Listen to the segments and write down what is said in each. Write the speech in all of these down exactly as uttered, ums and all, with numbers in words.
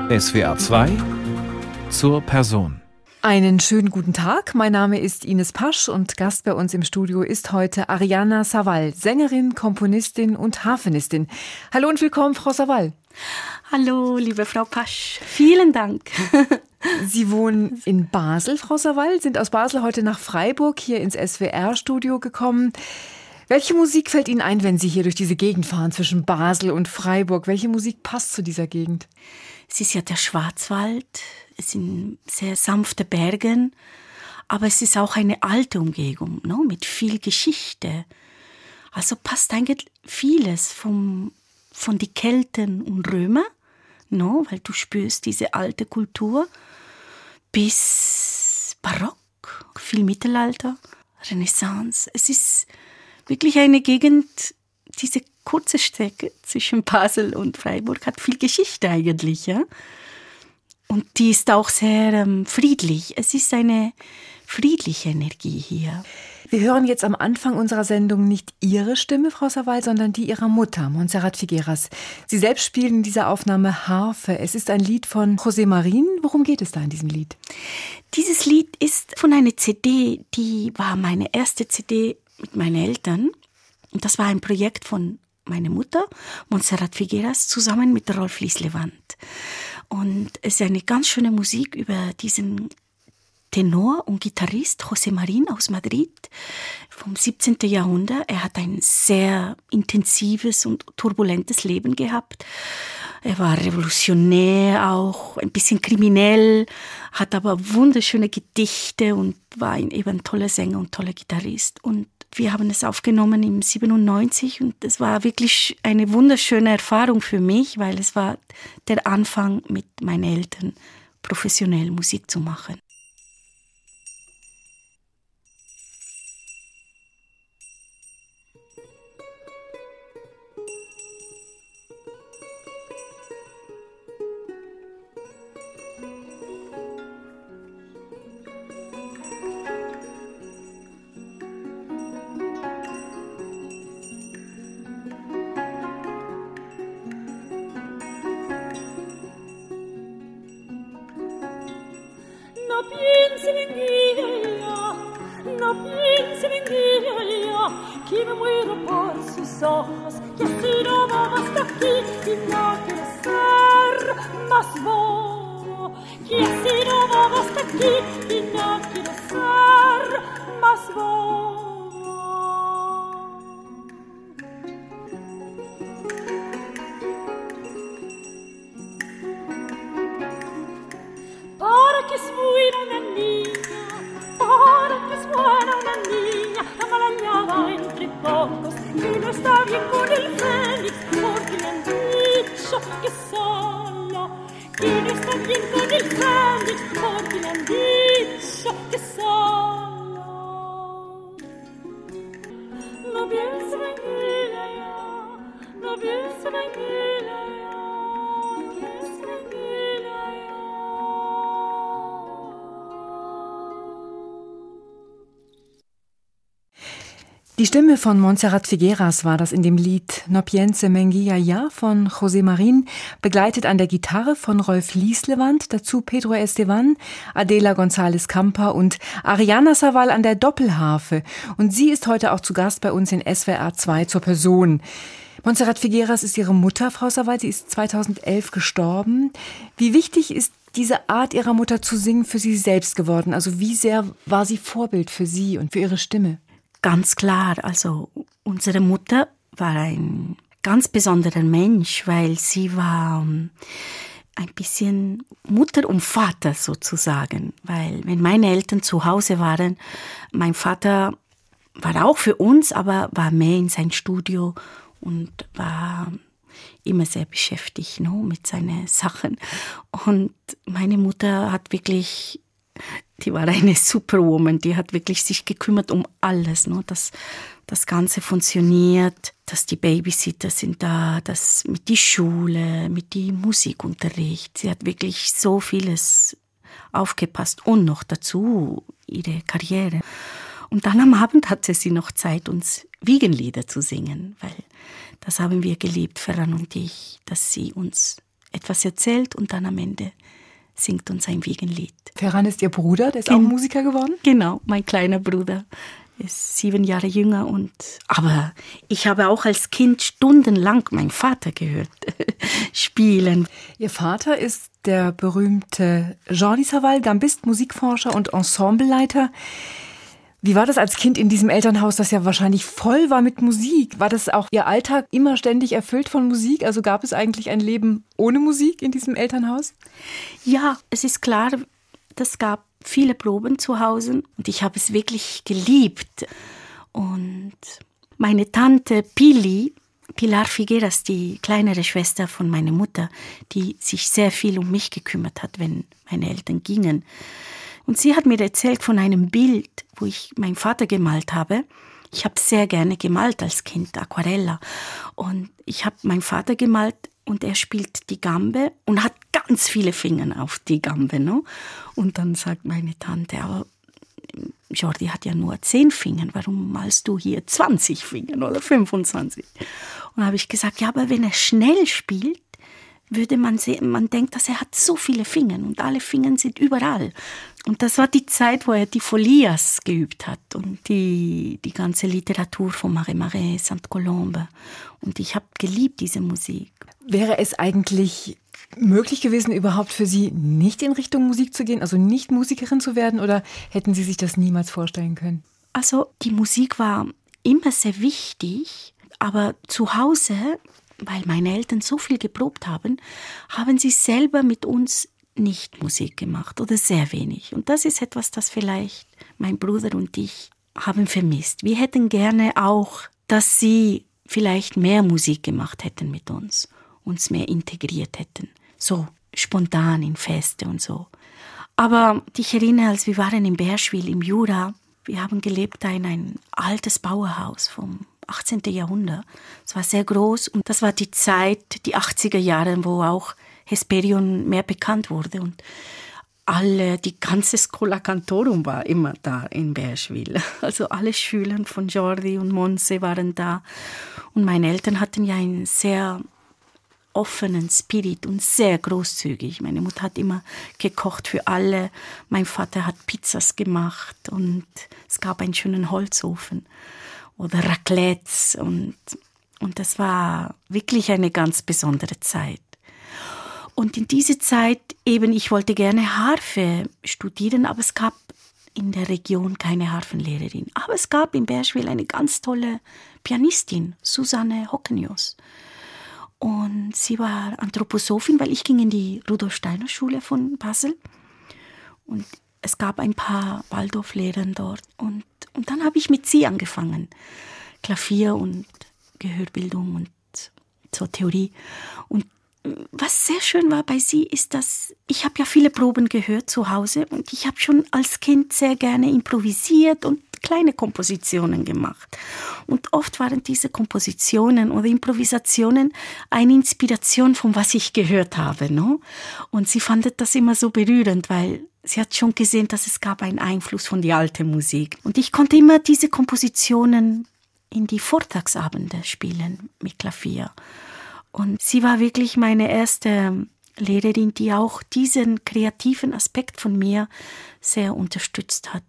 S W R zwei zur Person. Einen schönen guten Tag. Mein Name ist Ines Pasch und Gast bei uns im Studio ist heute Arianna Savall, Sängerin, Komponistin und Harfenistin. Hallo und willkommen, Frau Savall. Hallo, liebe Frau Pasch. Vielen Dank. Sie wohnen in Basel, Frau Savall, sind aus Basel heute nach Freiburg hier ins S W R-Studio gekommen. Welche Musik fällt Ihnen ein, wenn Sie hier durch diese Gegend fahren zwischen Basel und Freiburg? Welche Musik passt zu dieser Gegend? Es ist ja der Schwarzwald, es sind sehr sanfte Berge, aber es ist auch eine alte Umgebung, no? Mit viel Geschichte. Also passt eigentlich vieles vom, von den Kelten und Römer, no? Weil du spürst diese alte Kultur, bis Barock, viel Mittelalter, Renaissance. Es ist wirklich eine Gegend, diese kurze Strecke zwischen Basel und Freiburg hat viel Geschichte eigentlich, ja. Und die ist auch sehr ähm, friedlich. Es ist eine friedliche Energie hier. Wir hören jetzt am Anfang unserer Sendung nicht Ihre Stimme, Frau Savall, sondern die Ihrer Mutter, Montserrat Figueras. Sie selbst spielen in dieser Aufnahme Harfe. Es ist ein Lied von José Marín. Worum geht es da in diesem Lied? Dieses Lied ist von einer C D, die war meine erste C D mit meinen Eltern. Und das war ein Projekt von meiner Mutter, Montserrat Figueras, zusammen mit Rolf Lislevand. Und es ist eine ganz schöne Musik über diesen Tenor und Gitarrist José Marín aus Madrid vom siebzehnten. Jahrhundert. Er hat ein sehr intensives und turbulentes Leben gehabt. Er war revolutionär, auch ein bisschen kriminell, hat aber wunderschöne Gedichte und war eben ein toller Sänger und toller Gitarrist. Und wir haben es aufgenommen im siebenundneunzig und es war wirklich eine wunderschöne Erfahrung für mich, weil es war der Anfang mit meinen Eltern, professionell Musik zu machen. Die Stimme von Montserrat Figueras war das in dem Lied No piense menguia ya von José Marín, begleitet an der Gitarre von Rolf Lislevand, dazu Pedro Estevan, Adela González Campa und Arianna Savall an der Doppelharfe. Und sie ist heute auch zu Gast bei uns in S W R zwei zur Person. Montserrat Figueras ist ihre Mutter, Frau Savall, sie ist zweitausendelf gestorben. Wie wichtig ist diese Art ihrer Mutter zu singen für sie selbst geworden? Also wie sehr war sie Vorbild für sie und für ihre Stimme? Ganz klar, also unsere Mutter war ein ganz besonderer Mensch, weil sie war ein bisschen Mutter und Vater sozusagen. Weil wenn meine Eltern zu Hause waren, mein Vater war auch für uns, aber war mehr in sein Studio und war immer sehr beschäftigt, no, mit seinen Sachen. Und meine Mutter hat wirklich... Die war eine Superwoman, die hat wirklich sich gekümmert um alles, ne? dass das Ganze funktioniert, dass die Babysitter sind da, dass mit die Schule, mit die Musikunterricht. Sie hat wirklich so vieles aufgepasst und noch dazu ihre Karriere. Und dann am Abend hatte sie noch Zeit, uns Wiegenlieder zu singen, weil das haben wir geliebt, Ferran und ich, dass sie uns etwas erzählt und dann am Ende singt uns ein Wiegenlied. Ferran ist Ihr Bruder, der ist Gen- auch Musiker geworden? Genau, mein kleiner Bruder. Ist sieben Jahre jünger und aber ich habe auch als Kind stundenlang meinen Vater gehört spielen. Ihr Vater ist der berühmte Jordi Savall, Gambist, Musikforscher und Ensembleleiter. Wie war das als Kind in diesem Elternhaus, das ja wahrscheinlich voll war mit Musik? War das auch Ihr Alltag immer ständig erfüllt von Musik? Also gab es eigentlich ein Leben ohne Musik in diesem Elternhaus? Ja, es ist klar, es gab viele Proben zu Hause und ich habe es wirklich geliebt. Und meine Tante Pili, Pilar Figueras, die kleinere Schwester von meiner Mutter, die sich sehr viel um mich gekümmert hat, wenn meine Eltern gingen. Und sie hat mir erzählt von einem Bild, wo ich meinen Vater gemalt habe. Ich habe sehr gerne gemalt als Kind, Aquarella. Und ich habe meinen Vater gemalt und er spielt die Gambe und hat ganz viele Finger auf die Gambe. Ne? Und dann sagt meine Tante, aber Jordi hat ja nur zehn Finger, warum malst du hier zwanzig Finger oder fünfundzwanzig? Und da habe ich gesagt, ja, aber wenn er schnell spielt, würde man sehen, man denkt, dass er hat so viele Finger und alle Finger sind überall. Und das war die Zeit, wo er die Folias geübt hat und die, die ganze Literatur von Marais-Marais, Sainte-Colombe. Und ich habe geliebt diese Musik. Wäre es eigentlich möglich gewesen, überhaupt für Sie nicht in Richtung Musik zu gehen, also nicht Musikerin zu werden, oder hätten Sie sich das niemals vorstellen können? Also die Musik war immer sehr wichtig, aber zu Hause, weil meine Eltern so viel geprobt haben, haben sie selber mit uns nicht Musik gemacht oder sehr wenig. Und das ist etwas, das vielleicht mein Bruder und ich haben vermisst. Wir hätten gerne auch, dass sie vielleicht mehr Musik gemacht hätten mit uns, uns mehr integriert hätten, so spontan in Feste und so. Aber ich erinnere, als wir waren in Bärschwil im Jura, wir haben gelebt da in ein altes Bauerhaus vom achtzehnten. Jahrhundert. Es war sehr groß und das war die Zeit, die achtziger Jahre, wo auch Hesperion mehr bekannt wurde und alle, die ganze Schola Cantorum war immer da in Bärschwil. Also alle Schüler von Jordi und Monse waren da und meine Eltern hatten ja einen sehr offenen Spirit und sehr großzügig. Meine Mutter hat immer gekocht für alle, mein Vater hat Pizzas gemacht und es gab einen schönen Holzofen oder Raclettes und, und das war wirklich eine ganz besondere Zeit. Und in dieser Zeit eben, ich wollte gerne Harfe studieren, aber es gab in der Region keine Harfenlehrerin. Aber es gab in Bärschwil eine ganz tolle Pianistin, Susanne Hockenius. Und sie war Anthroposophin, weil ich ging in die Rudolf-Steiner-Schule von Basel. Und es gab ein paar Waldorf-Lehrer dort. Und, und dann habe ich mit sie angefangen. Klavier und Gehörbildung und so Theorie. Und was sehr schön war bei sie, ist, dass ich habe ja viele Proben gehört zu Hause und ich habe schon als Kind sehr gerne improvisiert und kleine Kompositionen gemacht. Und oft waren diese Kompositionen oder Improvisationen eine Inspiration von was ich gehört habe. No? Und sie fand das immer so berührend, weil sie hat schon gesehen, dass es gab einen Einfluss von der alten Musik. Und ich konnte immer diese Kompositionen in die Vortragsabende spielen mit Klavier. Und sie war wirklich meine erste Lehrerin, die auch diesen kreativen Aspekt von mir sehr unterstützt hat.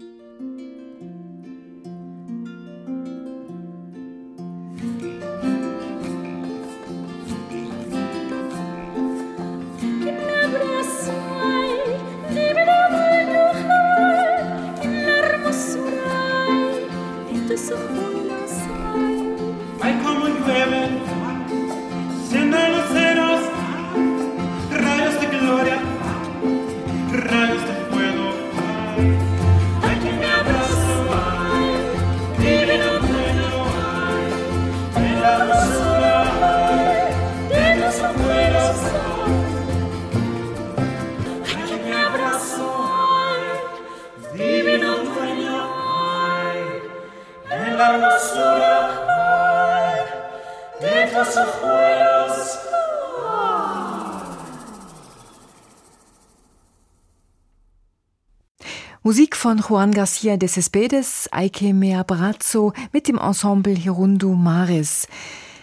Musik von Juan García de Céspedes, Ay que me abrazo mit dem Ensemble Hirundu Mares.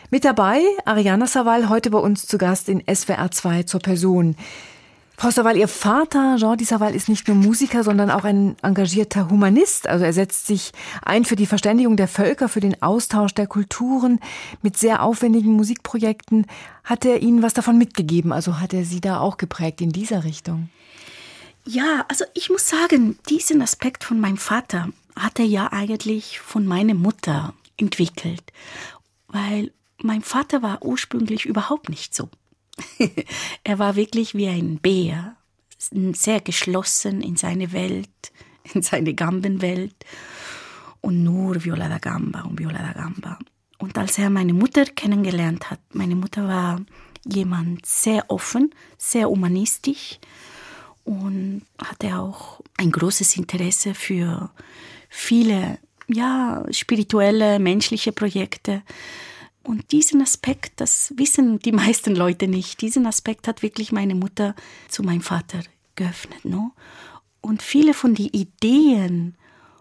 Mit dabei Arianna Savall, heute bei uns zu Gast in S W R zwei zur Person. Frau Savall, Ihr Vater, Jordi Savall, ist nicht nur Musiker, sondern auch ein engagierter Humanist. Also er setzt sich ein für die Verständigung der Völker, für den Austausch der Kulturen mit sehr aufwendigen Musikprojekten. Hat er Ihnen was davon mitgegeben? Also hat er Sie da auch geprägt in dieser Richtung? Ja, also ich muss sagen, diesen Aspekt von meinem Vater hat er ja eigentlich von meiner Mutter entwickelt. Weil mein Vater war ursprünglich überhaupt nicht so. Er war wirklich wie ein Bär, sehr geschlossen in seine Welt, in seine Gambenwelt und nur Viola da Gamba und Viola da Gamba. Und als er meine Mutter kennengelernt hat, meine Mutter war jemand sehr offen, sehr humanistisch und hatte auch ein großes Interesse für viele, ja, spirituelle, menschliche Projekte. Und diesen Aspekt, das wissen die meisten Leute nicht, diesen Aspekt hat wirklich meine Mutter zu meinem Vater geöffnet. No? Und viele von den Ideen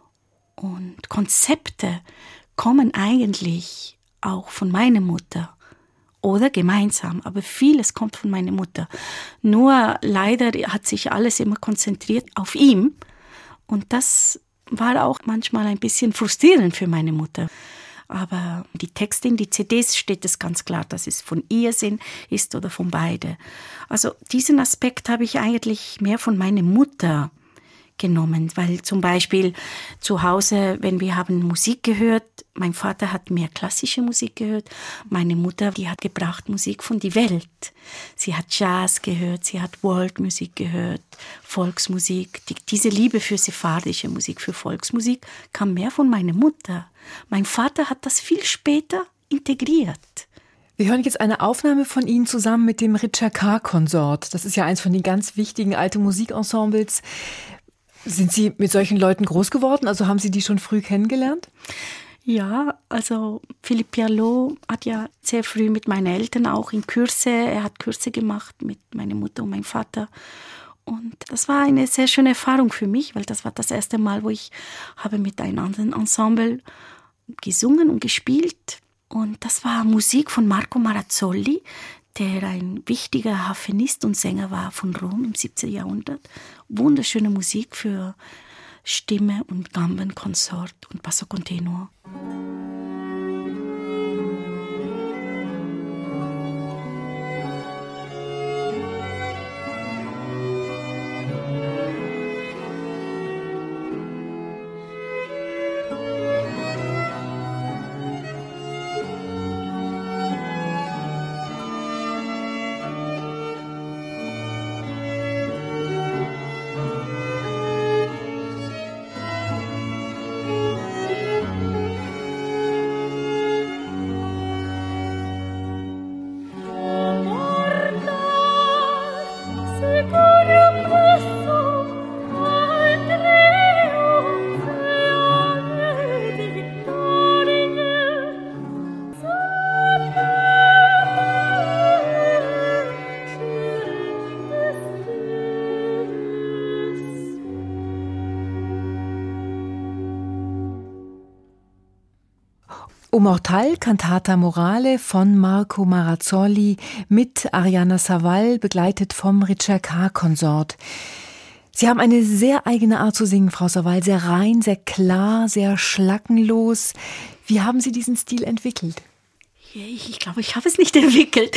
und Konzepte kommen eigentlich auch von meiner Mutter oder gemeinsam, aber vieles kommt von meiner Mutter. Nur leider hat sich alles immer konzentriert auf ihn und das war auch manchmal ein bisschen frustrierend für meine Mutter. Aber die Texte in die C Ds steht es ganz klar, dass es von ihr sind, ist oder von beide. Also diesen Aspekt habe ich eigentlich mehr von meiner Mutter genommen, weil zum Beispiel zu Hause, wenn wir haben Musik gehört, mein Vater hat mehr klassische Musik gehört, meine Mutter, die hat gebracht Musik von der Welt. Sie hat Jazz gehört, sie hat Worldmusik gehört, Volksmusik. Die, diese Liebe für sephardische Musik, für Volksmusik kam mehr von meiner Mutter. Mein Vater hat das viel später integriert. Wir hören jetzt eine Aufnahme von Ihnen zusammen mit dem Ricercar-Konsort. Das ist ja eins von den ganz wichtigen alten Musikensembles. Sind Sie mit solchen Leuten groß geworden? Also haben Sie die schon früh kennengelernt? Ja, also Philippe Pierlot hat ja sehr früh mit meinen Eltern auch in Kurse, er hat Kurse gemacht mit meiner Mutter und meinem Vater. Und das war eine sehr schöne Erfahrung für mich, weil das war das erste Mal, wo ich habe mit einem anderen Ensemble gesungen und gespielt. Und das war Musik von Marco Marazzoli, der ein wichtiger Harfenist und Sänger war von Rom im siebzehnten Jahrhundert. Wunderschöne Musik für Stimme und Gamben, Konsort und Basso Continuo. O Mortal, Cantata Morale von Marco Marazzoli mit Arianna Savall, begleitet vom Ricercar-Konsort. Sie haben eine sehr eigene Art zu singen, Frau Savall, sehr rein, sehr klar, sehr schlackenlos. Wie haben Sie diesen Stil entwickelt? Ich glaube, ich habe es nicht entwickelt.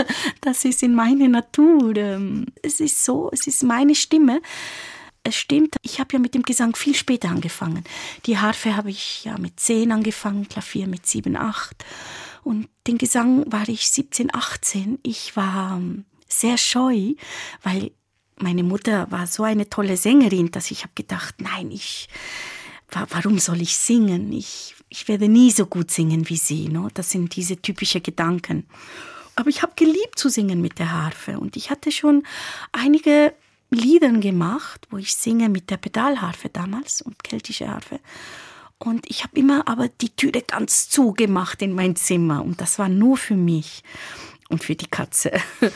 Das ist in meiner Natur. Es ist so, es ist meine Stimme. Es stimmt, ich habe ja mit dem Gesang viel später angefangen. Die Harfe habe ich ja mit zehn angefangen, Klavier mit sieben, acht. Und den Gesang war ich siebzehn, achtzehn. Ich war sehr scheu, weil meine Mutter war so eine tolle Sängerin, dass ich habe gedacht, nein, ich, warum soll ich singen? Ich, ich werde nie so gut singen wie sie. No? Das sind diese typischen Gedanken. Aber ich habe geliebt zu singen mit der Harfe. Und ich hatte schon einige Liedern gemacht, wo ich singe mit der Pedalharfe damals und keltische Harfe. Und ich habe immer aber die Türe ganz zugemacht in mein Zimmer. Und das war nur für mich und für die Katze.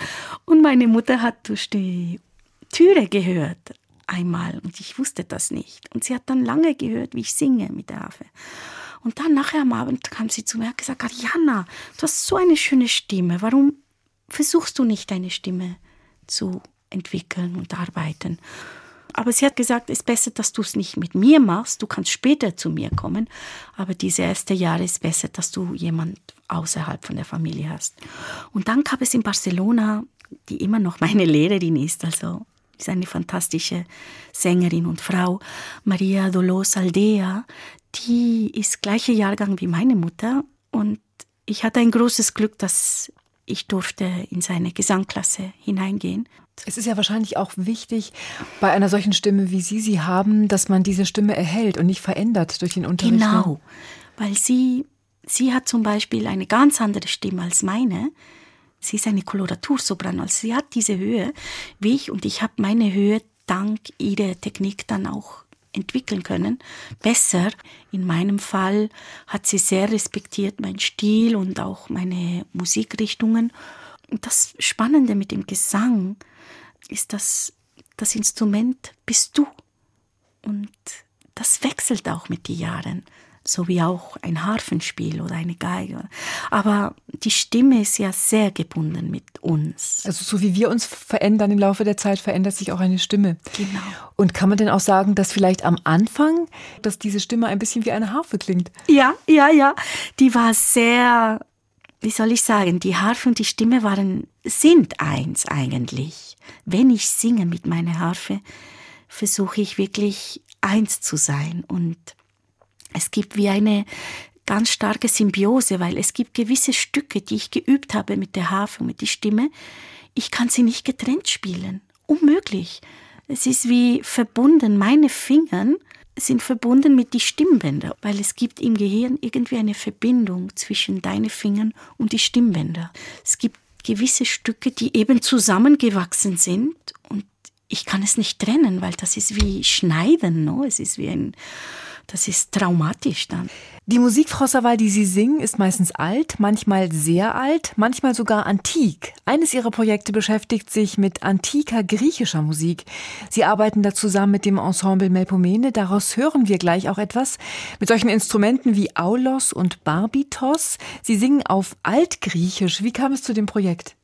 Und meine Mutter hat durch die Türe gehört einmal und ich wusste das nicht. Und sie hat dann lange gehört, wie ich singe mit der Harfe. Und dann nachher am Abend kam sie zu mir und hat gesagt, Arianna, du hast so eine schöne Stimme, warum versuchst du nicht deine Stimme zu entwickeln und arbeiten? Aber sie hat gesagt, es ist besser, dass du es nicht mit mir machst, du kannst später zu mir kommen, aber diese ersten Jahre ist besser, dass du jemand außerhalb von der Familie hast. Und dann gab es in Barcelona, die immer noch meine Lehrerin ist, also ist eine fantastische Sängerin und Frau, Maria Dolors Aldea, die ist gleicher Jahrgang wie meine Mutter und ich hatte ein großes Glück, dass ich durfte in seine Gesangklasse hineingehen. Es ist ja wahrscheinlich auch wichtig, bei einer solchen Stimme, wie Sie sie haben, dass man diese Stimme erhält und nicht verändert durch den Unterricht. Genau, weil sie, sie hat zum Beispiel eine ganz andere Stimme als meine. Sie ist eine Koloratursopran, also sie hat diese Höhe wie ich und ich habe meine Höhe dank ihrer Technik dann auch entwickeln können. Besser, in meinem Fall hat sie sehr respektiert meinen Stil und auch meine Musikrichtungen. Und das Spannende mit dem Gesang ist, dass das Instrument bist du. Und das wechselt auch mit den Jahren, so wie auch ein Harfenspiel oder eine Geige. Aber die Stimme ist ja sehr gebunden mit uns. Also so wie wir uns verändern im Laufe der Zeit, verändert sich auch eine Stimme. Genau. Und kann man denn auch sagen, dass vielleicht am Anfang, dass diese Stimme ein bisschen wie eine Harfe klingt? Ja, ja, ja. Die war sehr, wie soll ich sagen, die Harfe und die Stimme waren, sind eins eigentlich. Wenn ich singe mit meiner Harfe, versuche ich wirklich eins zu sein. Und es gibt wie eine ganz starke Symbiose, weil es gibt gewisse Stücke, die ich geübt habe mit der Harfe und mit der Stimme. Ich kann sie nicht getrennt spielen. Unmöglich. Es ist wie verbunden. Meine Finger sind verbunden mit den Stimmbändern, weil es gibt im Gehirn irgendwie eine Verbindung zwischen deinen Fingern und die Stimmbänder. Es gibt gewisse Stücke, die eben zusammengewachsen sind und ich kann es nicht trennen, weil das ist wie Schneiden, no? Es ist wie ein, das ist traumatisch dann. Die Musik, Frau Sawal, die Sie singen, ist meistens alt, manchmal sehr alt, manchmal sogar antik. Eines Ihrer Projekte beschäftigt sich mit antiker griechischer Musik. Sie arbeiten da zusammen mit dem Ensemble Melpomene. Daraus hören wir gleich auch etwas. Mit solchen Instrumenten wie Aulos und Barbitos. Sie singen auf Altgriechisch. Wie kam es zu dem Projekt?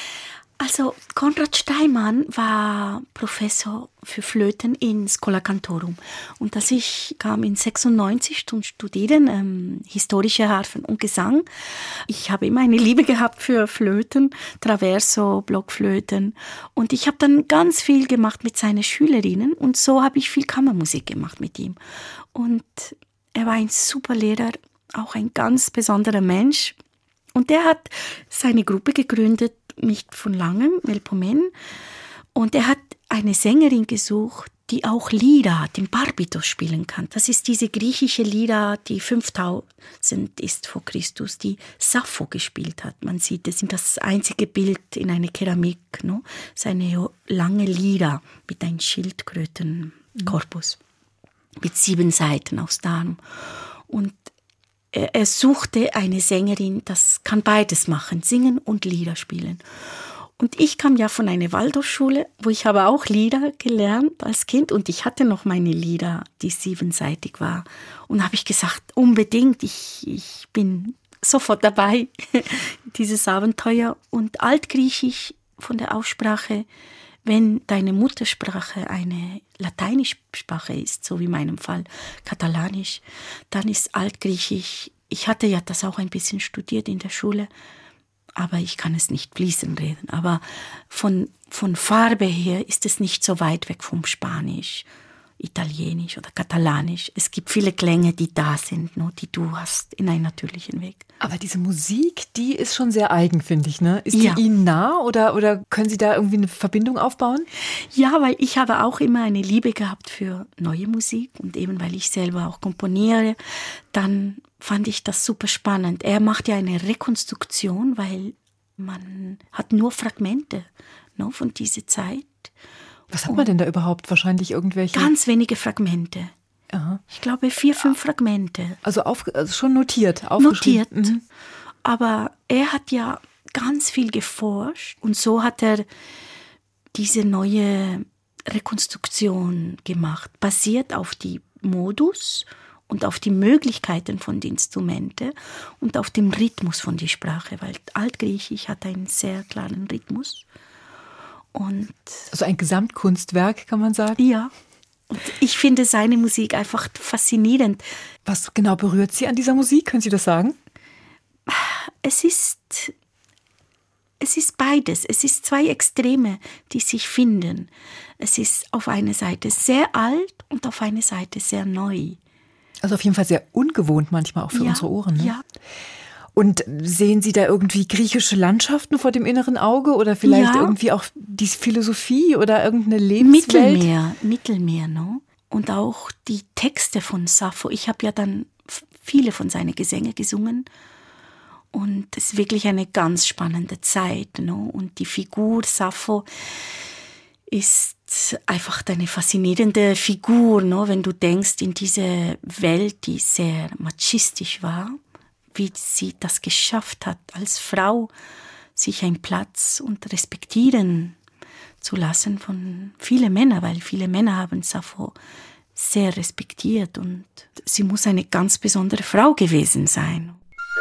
Also Konrad Steinmann war Professor für Flöten in Schola Cantorum. Und als ich kam in sechsundneunzig zu studieren, ähm, historische Harfen und Gesang, ich habe immer eine Liebe gehabt für Flöten, Traverso, Blockflöten. Und ich habe dann ganz viel gemacht mit seinen Schülerinnen und so habe ich viel Kammermusik gemacht mit ihm. Und er war ein super Lehrer, auch ein ganz besonderer Mensch. Und der hat seine Gruppe gegründet, nicht von langem, Melpomene. Und er hat eine Sängerin gesucht, die auch Lyra, den Barbitos spielen kann. Das ist diese griechische Lyra, die fünftausend ist vor Christus, die Sappho gespielt hat. Man sieht, das ist das einzige Bild in einer Keramik, no? Seine lange Lyra mit einem Schildkrötenkorpus, mhm. mit sieben Seiten aus Darm. Und er suchte eine Sängerin, das kann beides machen, singen und Lieder spielen. Und ich kam ja von einer Waldorfschule, wo ich habe auch Lieder gelernt als Kind und ich hatte noch meine Lieder, die siebenseitig war. Und habe ich gesagt, unbedingt, ich, ich bin sofort dabei, dieses Abenteuer. Und Altgriechisch von der Aussprache, wenn deine Muttersprache eine lateinische Sprache ist, so wie in meinem Fall Katalanisch, dann ist Altgriechisch, ich hatte ja das auch ein bisschen studiert in der Schule, aber ich kann es nicht fließend reden. Aber von, von Farbe her ist es nicht so weit weg vom Spanisch, Italienisch oder Katalanisch. Es gibt viele Klänge, die da sind, no, die du hast in einem natürlichen Weg. Aber diese Musik, die ist schon sehr eigen, finde ich, ne? Ist ja. die Ihnen nah oder, oder können Sie da irgendwie eine Verbindung aufbauen? Ja, weil ich habe auch immer eine Liebe gehabt für neue Musik und eben weil ich selber auch komponiere, dann fand ich das super spannend. Er macht ja eine Rekonstruktion, weil man hat nur Fragmente, no, von dieser Zeit. Was hat man denn da überhaupt? Wahrscheinlich irgendwelche? Ganz wenige Fragmente. Aha. Ich glaube vier, fünf Fragmente. Also, auf, also schon notiert, Notiert. Mhm. Aber er hat ja ganz viel geforscht und so hat er diese neue Rekonstruktion gemacht, basiert auf die Modus und auf die Möglichkeiten von den Instrumenten und auf den Rhythmus von der Sprache, weil Altgriechisch hat einen sehr klaren Rhythmus. Und also ein Gesamtkunstwerk, kann man sagen? Ja, und ich finde seine Musik einfach faszinierend. Was genau berührt Sie an dieser Musik? Können Sie das sagen? Es ist, es ist beides. Es ist zwei Extreme, die sich finden. Es ist auf einer Seite sehr alt und auf einer Seite sehr neu. Also auf jeden Fall sehr ungewohnt manchmal auch für ja, unsere Ohren. Ne? Ja. Und sehen Sie da irgendwie griechische Landschaften vor dem inneren Auge oder vielleicht ja. irgendwie auch die Philosophie oder irgendeine Lebenswelt? Mittelmeer, Mittelmeer, ne? Und auch die Texte von Sappho. Ich habe ja dann viele von seinen Gesängen gesungen. Und es ist wirklich eine ganz spannende Zeit. Ne? Und die Figur Sappho ist einfach eine faszinierende Figur, ne? Wenn du denkst, in diese Welt, die sehr machistisch war, wie sie das geschafft hat, als Frau sich einen Platz und respektieren zu lassen von vielen Männern, weil viele Männer haben Sappho sehr respektiert und sie muss eine ganz besondere Frau gewesen sein.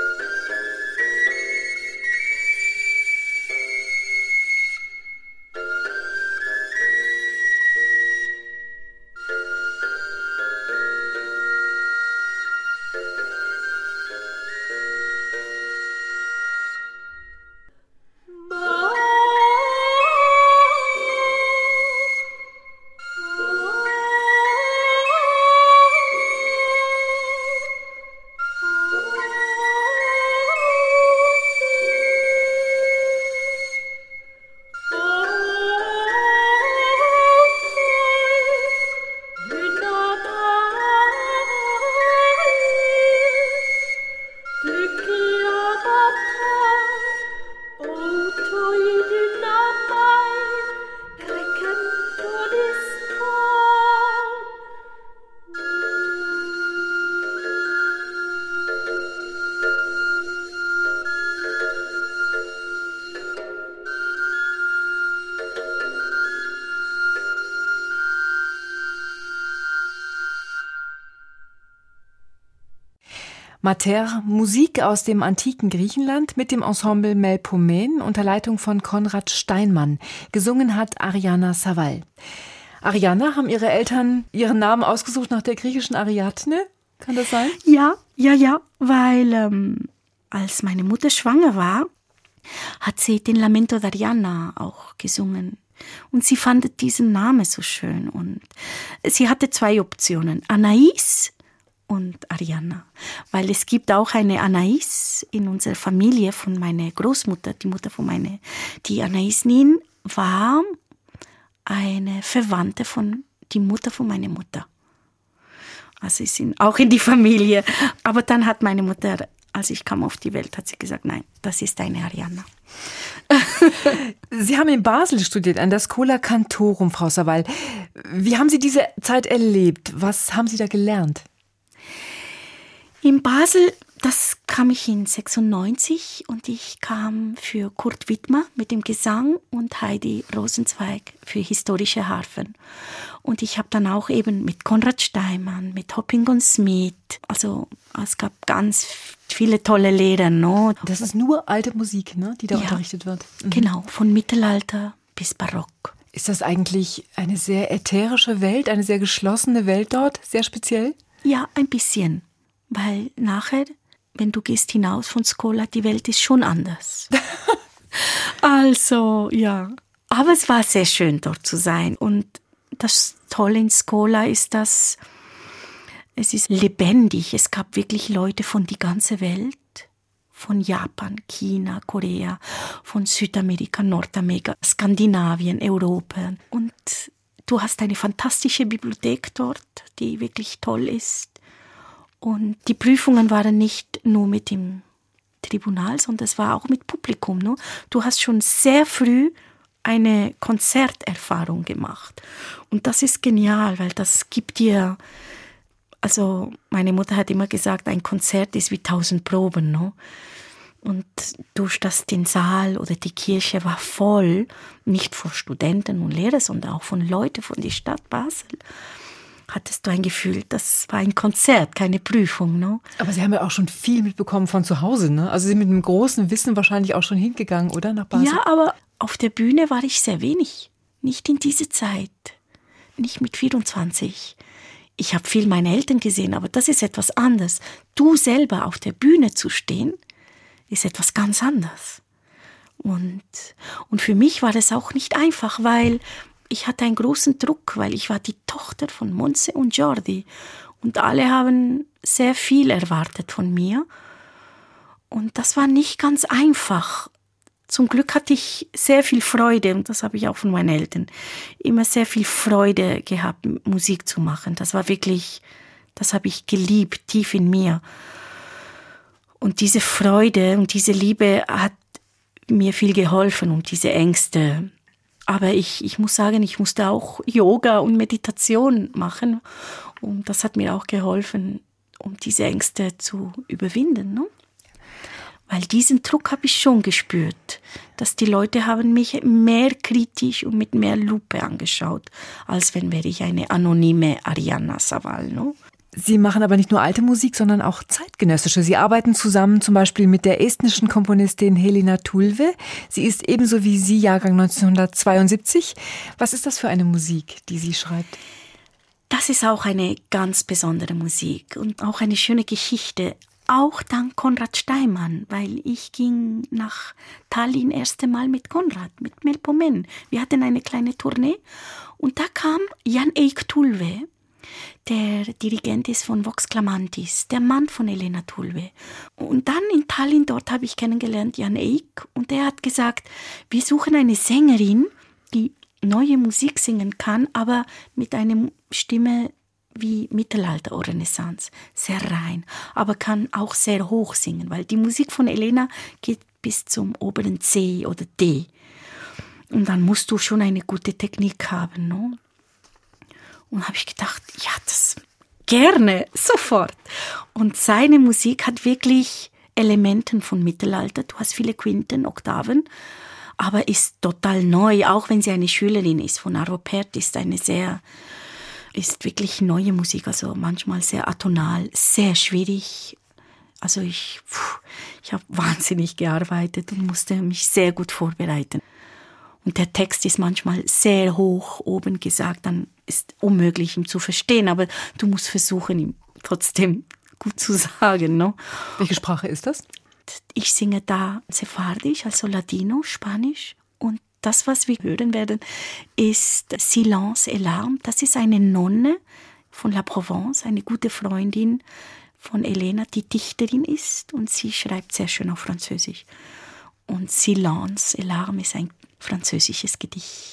Mater, Musik aus dem antiken Griechenland mit dem Ensemble Melpomen unter Leitung von Konrad Steinmann. Gesungen hat Arianna Savall. Arianna, haben Ihre Eltern Ihren Namen ausgesucht nach der griechischen Ariadne? Kann das sein? Ja, ja, ja, weil ähm, als meine Mutter schwanger war, hat sie den Lamento d'Arianna auch gesungen. Und sie fand diesen Namen so schön. Und sie hatte zwei Optionen, Anais und Arianna. Weil es gibt auch eine Anais in unserer Familie von meiner Großmutter, die Mutter von meiner, die Anais Nin war eine Verwandte von die Mutter von meiner Mutter. Also sie sind auch in die Familie. Aber dann hat meine Mutter, als ich kam auf die Welt, hat sie gesagt, nein, das ist eine Arianna. Sie haben in Basel studiert, an der Schola Cantorum, Frau Savall. Wie haben Sie diese Zeit erlebt? Was haben Sie da gelernt? In Basel, das kam ich in sechsundneunzig und ich kam für Kurt Widmer mit dem Gesang und Heidi Rosenzweig für historische Harfen. Und ich habe dann auch eben mit Konrad Steinmann, mit Hoppingon Smith, also es gab ganz viele tolle Lehrer. No? Das ist nur alte Musik, ne, die da ja, unterrichtet wird. Mhm. Genau, von Mittelalter bis Barock. Ist das eigentlich eine sehr ätherische Welt, eine sehr geschlossene Welt dort, sehr speziell? Ja, ein bisschen. Weil nachher, wenn du gehst hinaus von Schola, die Welt ist schon anders. Also, ja. Aber es war sehr schön, dort zu sein. Und das Tolle in Schola ist, dass es ist lebendig. Es gab wirklich Leute von der ganzen Welt. Von Japan, China, Korea, von Südamerika, Nordamerika, Skandinavien, Europa. Und du hast eine fantastische Bibliothek dort, die wirklich toll ist. Und die Prüfungen waren nicht nur mit dem Tribunal, sondern es war auch mit Publikum. Ne? Du hast schon sehr früh eine Konzerterfahrung gemacht. Und das ist genial, weil das gibt dir, also meine Mutter hat immer gesagt, ein Konzert ist wie tausend Proben. Ne? Und durch das den Saal oder die Kirche war voll, nicht von Studenten und Lehrern, sondern auch von Leuten von der Stadt Basel. hattest du ein Gefühl, das war ein Konzert, keine Prüfung. Ne? Aber Sie haben ja auch schon viel mitbekommen von zu Hause, ne? Also Sie sind mit einem großen Wissen wahrscheinlich auch schon hingegangen, oder? Nach Basel? Ja, aber auf der Bühne war ich sehr wenig. Nicht in dieser Zeit. Nicht mit vierundzwanzig. Ich habe viel meine Eltern gesehen, aber das ist etwas anderes. Du selber auf der Bühne zu stehen, ist etwas ganz anderes. Und, und für mich war das auch nicht einfach, weil ich hatte einen großen Druck, weil ich war die Tochter von Montse und Jordi. Und alle haben sehr viel erwartet von mir. Und das war nicht ganz einfach. Zum Glück hatte ich sehr viel Freude, und das habe ich auch von meinen Eltern, immer sehr viel Freude gehabt, Musik zu machen. Das war wirklich, das habe ich geliebt, tief in mir. Und diese Freude und diese Liebe hat mir viel geholfen und diese Ängste. Aber ich, ich muss sagen, ich musste auch Yoga und Meditation machen. Und das hat mir auch geholfen, um diese Ängste zu überwinden, ne? Weil diesen Druck habe ich schon gespürt, dass die Leute haben mich mehr kritisch und mit mehr Lupe angeschaut, als wenn wäre ich eine anonyme Arianna Savall. No? Sie machen aber nicht nur alte Musik, sondern auch zeitgenössische. Sie arbeiten zusammen zum Beispiel mit der estnischen Komponistin Helena Tulve. Sie ist ebenso wie Sie Jahrgang neunzehnhundertzweiundsiebzig. Was ist das für eine Musik, die sie schreibt? Das ist auch eine ganz besondere Musik und auch eine schöne Geschichte. Auch dank Konrad Steinmann, weil ich ging nach Tallinn erste Mal mit Konrad, mit Melpomen. Wir hatten eine kleine Tournee und da kam Jan-Eik Tulve, der Dirigent ist von Vox Clamantis, der Mann von Helena Tulve. Und dann in Tallinn, dort habe ich kennengelernt Jan-Eik und der hat gesagt, wir suchen eine Sängerin, die neue Musik singen kann, aber mit einer Stimme wie Mittelalter oder Renaissance, sehr rein, aber kann auch sehr hoch singen, weil die Musik von Helena geht bis zum oberen C oder D. Und dann musst du schon eine gute Technik haben. No? Und habe ich gedacht, ja, das gerne, sofort. Und seine Musik hat wirklich Elementen von Mittelalter. Du hast viele Quinten, Oktaven, aber ist total neu, auch wenn sie eine Schülerin ist. Von Arvo Pärt ist eine sehr... ist wirklich neue Musik, also manchmal sehr atonal, sehr schwierig. Also ich, ich habe wahnsinnig gearbeitet und musste mich sehr gut vorbereiten. Und der Text ist manchmal sehr hoch oben gesagt, dann ist unmöglich, ihn zu verstehen, aber du musst versuchen, ihn trotzdem gut zu sagen. No? Welche Sprache ist das? Ich singe da Sephardisch, also Ladino, Spanisch und das, was wir hören werden, ist Silence et Larmes. Das ist eine Nonne von La Provence, eine gute Freundin von Helena, die Dichterin ist und sie schreibt sehr schön auf Französisch. Und Silence et Larmes ist ein französisches Gedicht.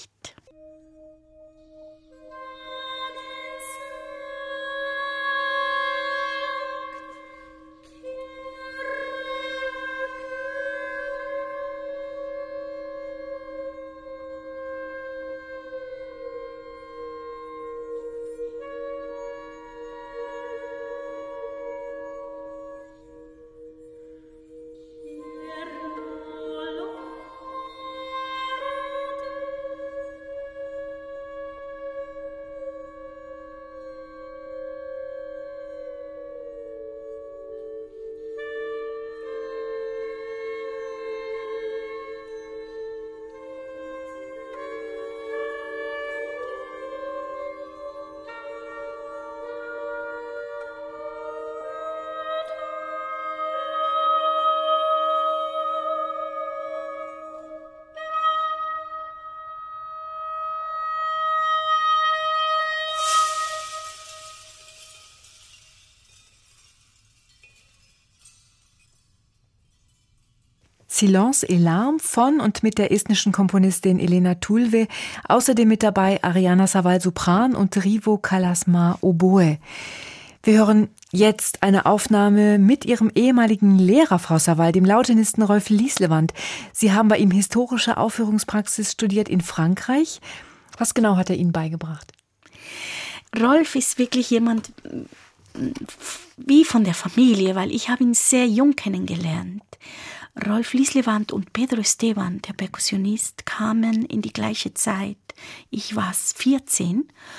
Silence et Larmes von und mit der estnischen Komponistin Helena Tulve, außerdem mit dabei Arianna Savall Sopran und Rivo Kalasma Oboe. Wir hören jetzt eine Aufnahme mit ihrem ehemaligen Lehrer, Frau Savall, dem Lautenisten Rolf Lislevand. Sie haben bei ihm historische Aufführungspraxis studiert in Frankreich. Was genau hat er Ihnen beigebracht? Rolf ist wirklich jemand wie von der Familie, weil ich habe ihn sehr jung kennengelernt. Rolf Lislevand und Pedro Esteban, der Perkussionist, kamen in die gleiche Zeit. Ich war vierzehn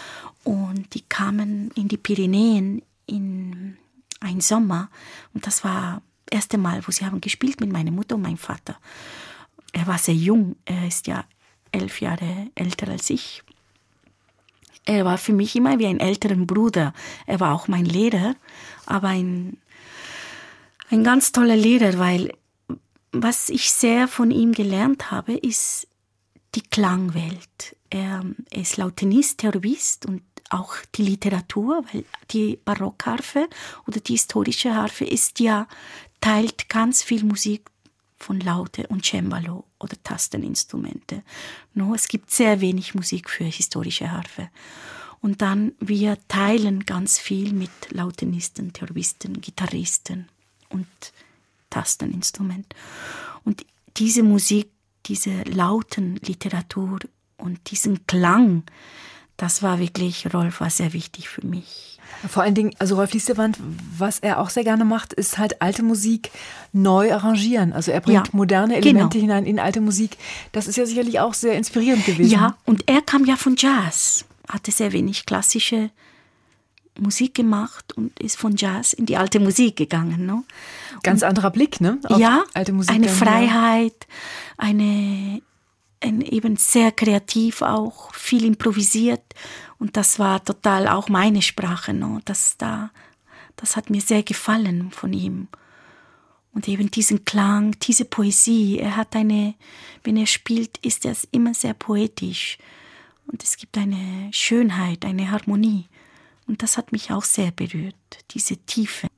Und die kamen in die Pyrenäen in einen Sommer. Und das war das erste Mal, wo sie haben gespielt mit meiner Mutter und meinem Vater. Er war sehr jung, er ist ja elf Jahre älter als ich. Er war für mich immer wie ein älterer Bruder. Er war auch mein Lehrer, aber ein, ein ganz toller Lehrer, weil was ich sehr von ihm gelernt habe, ist die Klangwelt. Er ist Lautenist, Theorist und auch die Literatur, weil die Barockharfe oder die historische Harfe ist ja, teilt ganz viel Musik von Laute und Cembalo oder Tasteninstrumente. No, es gibt sehr wenig Musik für historische Harfe. Und dann, wir teilen ganz viel mit Lautenisten, Theoristen, Gitarristen und Tasteninstrument. Und diese Musik, diese lauten Literatur und diesen Klang, das war wirklich, Rolf war sehr wichtig für mich. Vor allen Dingen, also Rolf Lieslewand, was er auch sehr gerne macht, ist halt alte Musik neu arrangieren. Also er bringt ja, moderne Elemente genau. hinein in alte Musik. Das ist ja sicherlich auch sehr inspirierend gewesen. Ja, und er kam ja von Jazz, hatte sehr wenig klassische Musik gemacht und ist von Jazz in die alte Musik gegangen. Ne? Ganz und, anderer Blick, ne? Auf ja, alte Musik eine dann, Freiheit, eine... Ein, eben sehr kreativ auch, viel improvisiert und das war total auch meine Sprache. No? Das, da, das hat mir sehr gefallen von ihm. Und eben diesen Klang, diese Poesie, er hat eine, wenn er spielt, ist er immer sehr poetisch und es gibt eine Schönheit, eine Harmonie und das hat mich auch sehr berührt, diese Tiefe.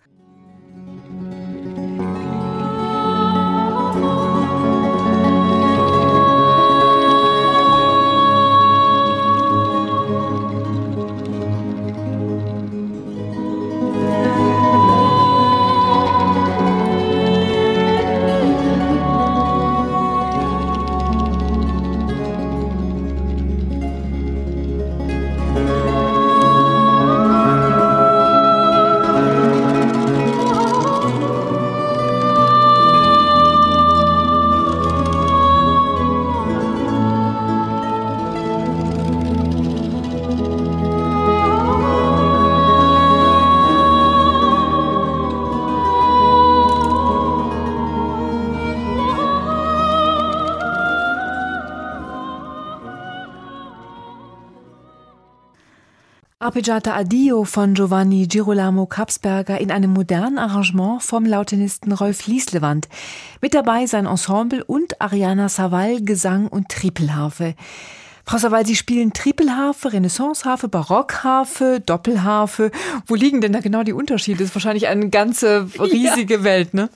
Arpeggiata Addio von Giovanni Girolamo Kapsberger in einem modernen Arrangement vom Lautenisten Rolf Lieslewand. Mit dabei sein Ensemble und Ariana Saval, Gesang und Tripelharfe. Frau Saval, Sie spielen Tripelharfe, Renaissanceharfe, Barockharfe, Doppelharfe. Wo liegen denn da genau die Unterschiede? Das ist wahrscheinlich eine ganze riesige ja. Welt, ne?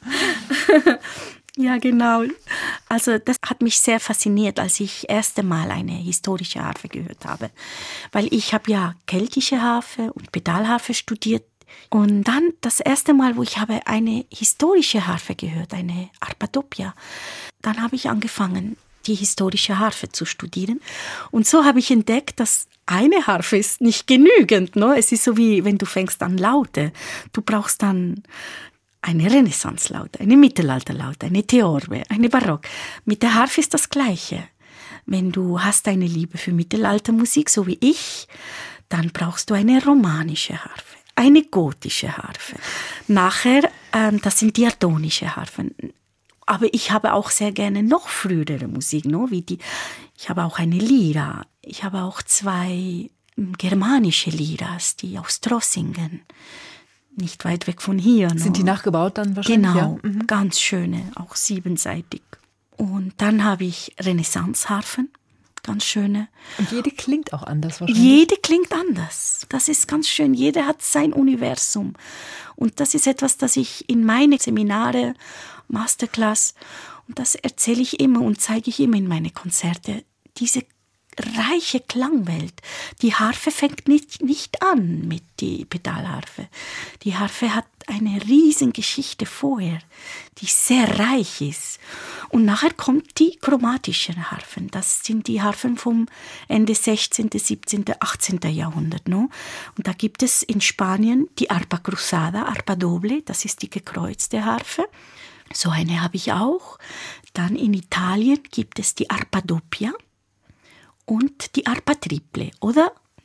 Ja, genau. Also das hat mich sehr fasziniert, als ich das erste Mal eine historische Harfe gehört habe. Weil ich habe ja keltische Harfe und Pedalharfe studiert. Und dann das erste Mal, wo ich habe eine historische Harfe gehört, eine Arpadoppia, dann habe ich angefangen, die historische Harfe zu studieren. Und so habe ich entdeckt, dass eine Harfe ist nicht genügend. Ne? Es ist so wie, wenn du fängst an Laute. Du brauchst dann eine Renaissance-Laute, eine Mittelalter-Laute, eine Theorbe, eine Barock. Mit der Harfe ist das Gleiche. Wenn du hast eine Liebe für Mittelaltermusik, so wie ich, dann brauchst du eine romanische Harfe, eine gotische Harfe. Nachher, ähm, das sind diatonische Harfen. Aber ich habe auch sehr gerne noch frühere Musik, no? Wie die. Ich habe auch eine Lira. Ich habe auch zwei germanische Liras, die aus Trossingen. Nicht weit weg von hier. Sind no? die nachgebaut dann wahrscheinlich? Genau, ja. mhm. ganz schöne, auch siebenseitig. Und dann habe ich Renaissanceharfen, ganz schöne. Und jede klingt auch anders wahrscheinlich? Jede klingt anders. Das ist ganz schön. Jede hat sein Universum. Und das ist etwas, das ich in meine Seminare, Masterclass, und das erzähle ich immer und zeige ich immer in meine Konzerte. Diese reiche Klangwelt. Die Harfe fängt nicht, nicht an mit der Pedalharfe. Die Harfe hat eine riesen Geschichte vorher, die sehr reich ist. Und nachher kommt die chromatischen Harfen. Das sind die Harfen vom Ende sechzehnten, siebzehnten, achtzehnten Jahrhundert. No? Und da gibt es in Spanien die Arpa Cruzada, Arpa Doble, das ist die gekreuzte Harfe. So eine habe ich auch. Dann in Italien gibt es die Arpa Doppia und die Arpa Triple oder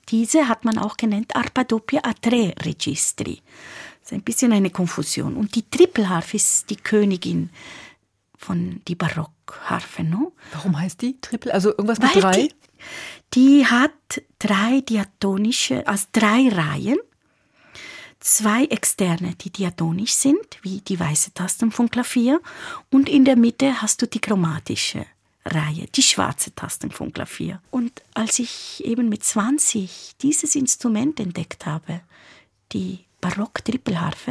Diese hat man auch genannt Arpa doppia a tre registri. Das ist ein bisschen eine Konfusion. Und die Trippelharfe ist die Königin von die Barockharfe. No? Warum heißt die Trippel? Also irgendwas mit Weil drei? Die, die hat drei diatonische, also drei Reihen. Zwei externe, die diatonisch sind, wie die weiße Tasten vom Klavier. Und in der Mitte hast du die chromatische Reihe, die schwarze Tasten vom Klavier. Und als ich eben mit zwanzig dieses Instrument entdeckt habe, die Barock-Trippelharfe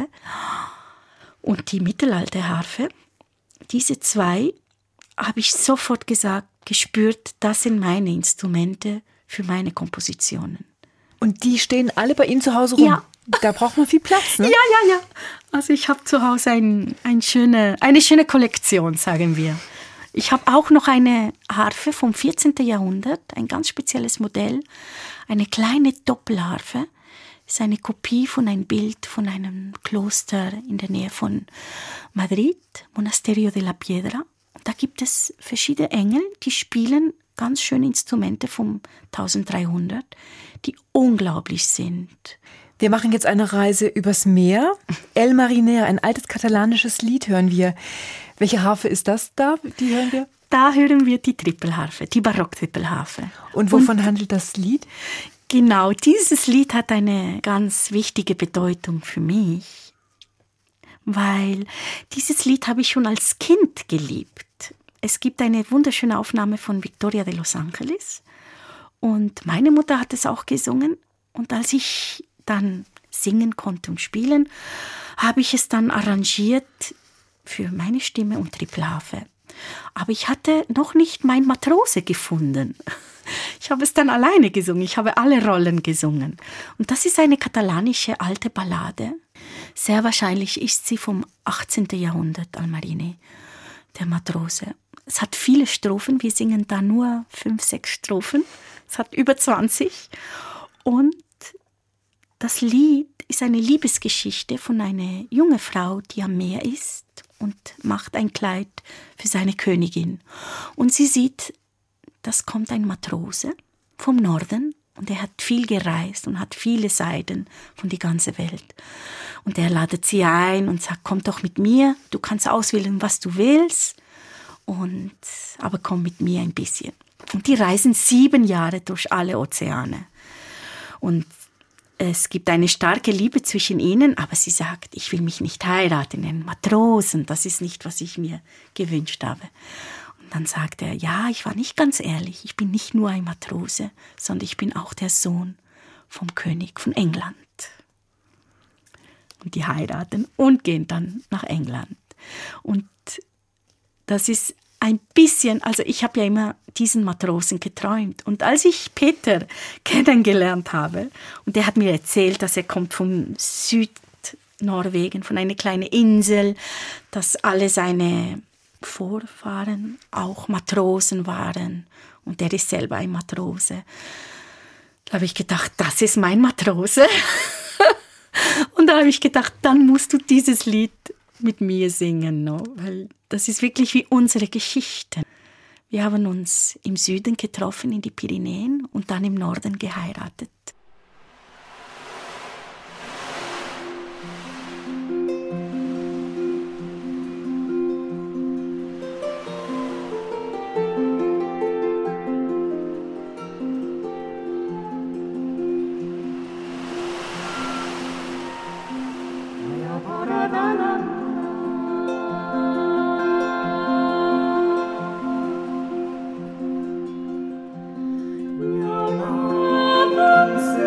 und die Mittelalterharfe, diese zwei, habe ich sofort gesagt, gespürt, das sind meine Instrumente für meine Kompositionen. Und die stehen alle bei Ihnen zu Hause rum? Ja. Da braucht man viel Platz, ne? Ja, ja, ja. Also ich habe zu Hause ein, ein schöne, eine schöne Kollektion, sagen wir. Ich habe auch noch eine Harfe vom vierzehnten Jahrhundert, ein ganz spezielles Modell, eine kleine Doppelharfe. Das ist eine Kopie von einem Bild von einem Kloster in der Nähe von Madrid, Monasterio de la Piedra. Und da gibt es verschiedene Engel, die spielen ganz schöne Instrumente vom dreizehnhundert, die unglaublich sind. Wir machen jetzt eine Reise übers Meer. El Mariner, ein altes katalanisches Lied hören wir. Welche Harfe ist das da? Die hören wir? Da hören wir die Trippelharfe, die Barock-Trippelharfe. Und wovon Und, handelt das Lied? Genau, dieses Lied hat eine ganz wichtige Bedeutung für mich, weil dieses Lied habe ich schon als Kind geliebt. Es gibt eine wunderschöne Aufnahme von Victoria de Los Angeles und meine Mutter hat es auch gesungen. Und als ich dann singen konnte und spielen, habe ich es dann arrangiert für meine Stimme und Trippelharfe. Aber ich hatte noch nicht mein Matrose gefunden. Ich habe es dann alleine gesungen, ich habe alle Rollen gesungen. Und das ist eine katalanische alte Ballade. Sehr wahrscheinlich ist sie vom achtzehnten Jahrhundert, El Mariner, der Matrose. Es hat viele Strophen, wir singen da nur fünf, sechs Strophen. Es hat über zwanzig. Und das Lied ist eine Liebesgeschichte von einer jungen Frau, die am Meer ist und macht ein Kleid für seine Königin. Und sie sieht, das kommt ein Matrose vom Norden und er hat viel gereist und hat viele Seiden von der ganzen Welt. Und er ladet sie ein und sagt, komm doch mit mir, du kannst auswählen, was du willst, und, aber komm mit mir ein bisschen. Und die reisen sieben Jahre durch alle Ozeane. Und es gibt eine starke Liebe zwischen ihnen, aber sie sagt, ich will mich nicht heiraten, einen Matrosen, das ist nicht, was ich mir gewünscht habe. Und dann sagt er, ja, ich war nicht ganz ehrlich, ich bin nicht nur ein Matrose, sondern ich bin auch der Sohn vom König von England. Und die heiraten und gehen dann nach England. Und das ist ein bisschen, also ich habe ja immer diesen Matrosen geträumt. Und als ich Peter kennengelernt habe, und der hat mir erzählt, dass er kommt vom Südnorwegen, von einer kleinen Insel, dass alle seine Vorfahren auch Matrosen waren. Und der ist selber ein Matrose. Da habe ich gedacht, das ist mein Matrose. Und da habe ich gedacht, dann musst du dieses Lied mit mir singen, no? Weil das ist wirklich wie unsere Geschichte. Wir haben uns im Süden getroffen, in die Pyrenäen, und dann im Norden geheiratet. Once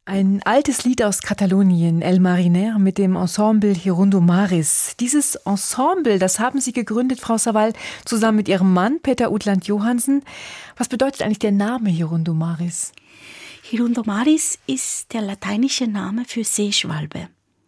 Ein altes Lied aus Katalonien, El Mariner, mit dem Ensemble Hirundo Maris. Dieses Ensemble, das haben Sie gegründet, Frau Savall, zusammen mit Ihrem Mann, Peter Outland Johansen. Was bedeutet eigentlich der Name Hirundo Maris? Hirundo Maris ist der lateinische Name für Seeschwalbe.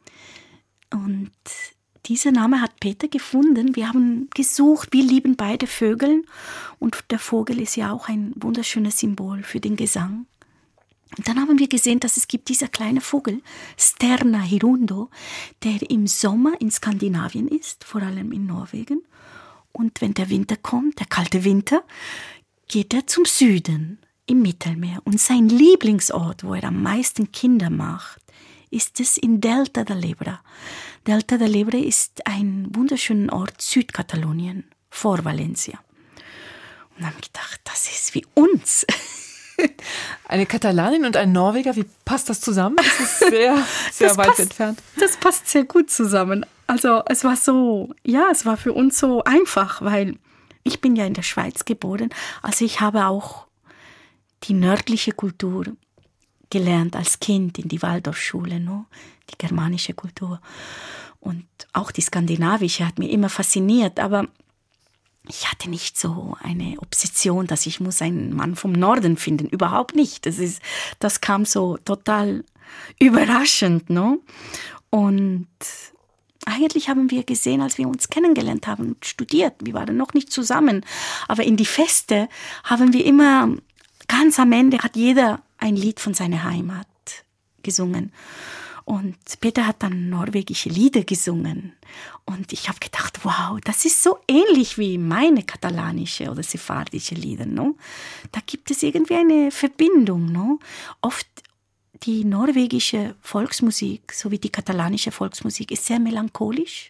Und dieser Name hat Peter gefunden. Wir haben gesucht, wir lieben beide Vögel. Und der Vogel ist ja auch ein wunderschönes Symbol für den Gesang. Und dann haben wir gesehen, dass es gibt dieser kleine Vogel, Sterna hirundo, der im Sommer in Skandinavien ist, vor allem in Norwegen. Und wenn der Winter kommt, der kalte Winter, geht er zum Süden, im Mittelmeer. Und sein Lieblingsort, wo er am meisten Kinder macht, ist es in Delta de l'Ebre. Delta de l'Ebre ist ein wunderschöner Ort, Südkatalonien, vor Valencia. Und dann haben wir gedacht, das ist wie uns. Eine Katalanin und ein Norweger, wie passt das zusammen? Das ist sehr, sehr das weit passt, entfernt. Das passt sehr gut zusammen. Also es war so, ja, es war für uns so einfach, weil ich bin ja in der Schweiz geboren. Also ich habe auch die nördliche Kultur gelernt als Kind in die Waldorfschule, no? Die germanische Kultur. Und auch die skandinavische hat mich immer fasziniert, aber ich hatte nicht so eine Obsession, dass ich muss einen Mann vom Norden finden. Überhaupt nicht. Das ist, das kam so total überraschend, no? Und eigentlich haben wir gesehen, als wir uns kennengelernt haben und studiert, wir waren noch nicht zusammen, aber in die Feste haben wir immer, ganz am Ende hat jeder ein Lied von seiner Heimat gesungen. Und Peter hat dann norwegische Lieder gesungen. Und ich habe gedacht, wow, das ist so ähnlich wie meine katalanische oder sephardische Lieder. No? Da gibt es irgendwie eine Verbindung. No? Oft die norwegische Volksmusik, sowie die katalanische Volksmusik, ist sehr melancholisch.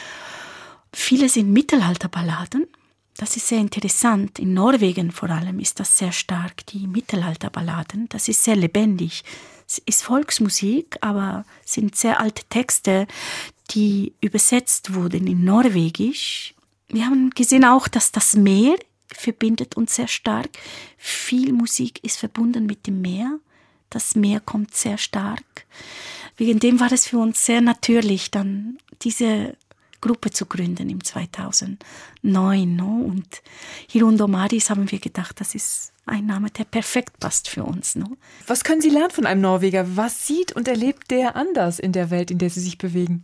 Viele sind Mittelalterballaden. Das ist sehr interessant. In Norwegen vor allem ist das sehr stark, die Mittelalterballaden. Das ist sehr lebendig. Es ist Volksmusik, aber es sind sehr alte Texte, die übersetzt wurden in Norwegisch. Wir haben gesehen auch, dass das Meer verbindet uns sehr stark. Viel Musik ist verbunden mit dem Meer. Das Meer kommt sehr stark. Wegen dem war es für uns sehr natürlich, dann diese Gruppe zu gründen im zweitausendneun. No? Und Hirundo Maris haben wir gedacht, das ist ein Name, der perfekt passt für uns. No? Was können Sie lernen von einem Norweger? Was sieht und erlebt der anders in der Welt, in der Sie sich bewegen?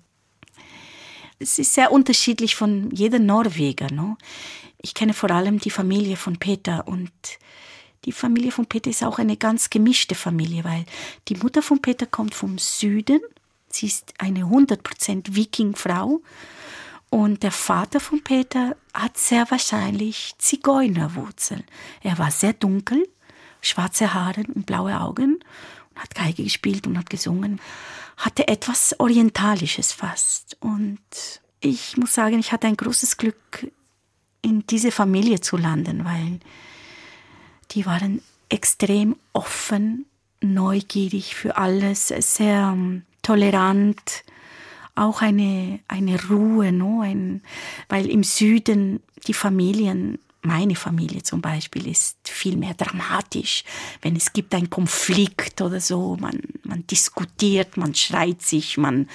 Es ist sehr unterschiedlich von jedem Norweger. No? Ich kenne vor allem die Familie von Peter und die Familie von Peter ist auch eine ganz gemischte Familie, weil die Mutter von Peter kommt vom Süden. Sie ist eine hundert Prozent Wiking-Frau. Und der Vater von Peter hat sehr wahrscheinlich Zigeunerwurzeln. Er war sehr dunkel, schwarze Haare und blaue Augen und hat Geige gespielt und hat gesungen. Hatte etwas Orientalisches fast. Und ich muss sagen, ich hatte ein großes Glück, in diese Familie zu landen, weil die waren extrem offen, neugierig für alles, sehr tolerant, auch eine, eine Ruhe, no? Ein, weil im Süden die Familien, meine Familie zum Beispiel, ist viel mehr dramatisch. Wenn es gibt einen Konflikt oder so, man, man diskutiert, man schreit sich, man.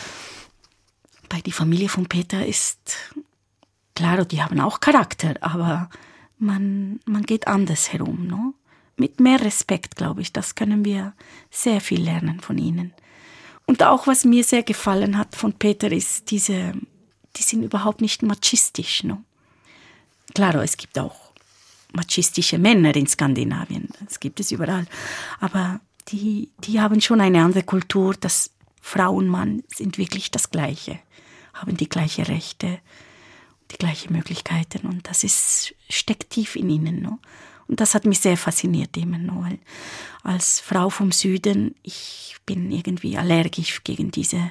Bei der Familie von Peter ist, klar, die haben auch Charakter, aber man, man geht anders herum, no? Mit mehr Respekt, glaube ich, das können wir sehr viel lernen von ihnen. Und auch, was mir sehr gefallen hat von Peter, ist diese, die sind überhaupt nicht machistisch. No? Klar, es gibt auch machistische Männer in Skandinavien, das gibt es überall. Aber die, die haben schon eine andere Kultur, dass Frau und Mann sind wirklich das Gleiche, haben die gleichen Rechte, die gleichen Möglichkeiten und das ist, steckt tief in ihnen. No? Und das hat mich sehr fasziniert immer noch, weil als Frau vom Süden, ich bin irgendwie allergisch gegen diese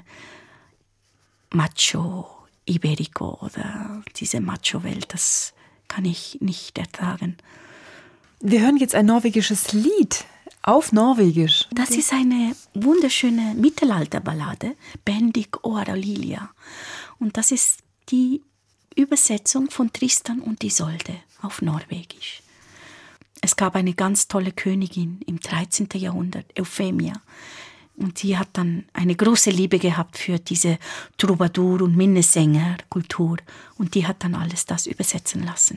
Macho Iberico oder diese Macho-Welt, das kann ich nicht ertragen. Wir hören jetzt ein norwegisches Lied auf Norwegisch. Das ist eine wunderschöne Mittelalterballade, Bendik og Lilia. Und das ist die Übersetzung von Tristan und Isolde auf Norwegisch. Es gab eine ganz tolle Königin im dreizehnten Jahrhundert, Euphemia. Und sie hat dann eine große Liebe gehabt für diese Troubadour- und Minnesänger-Kultur. Und die hat dann alles das übersetzen lassen.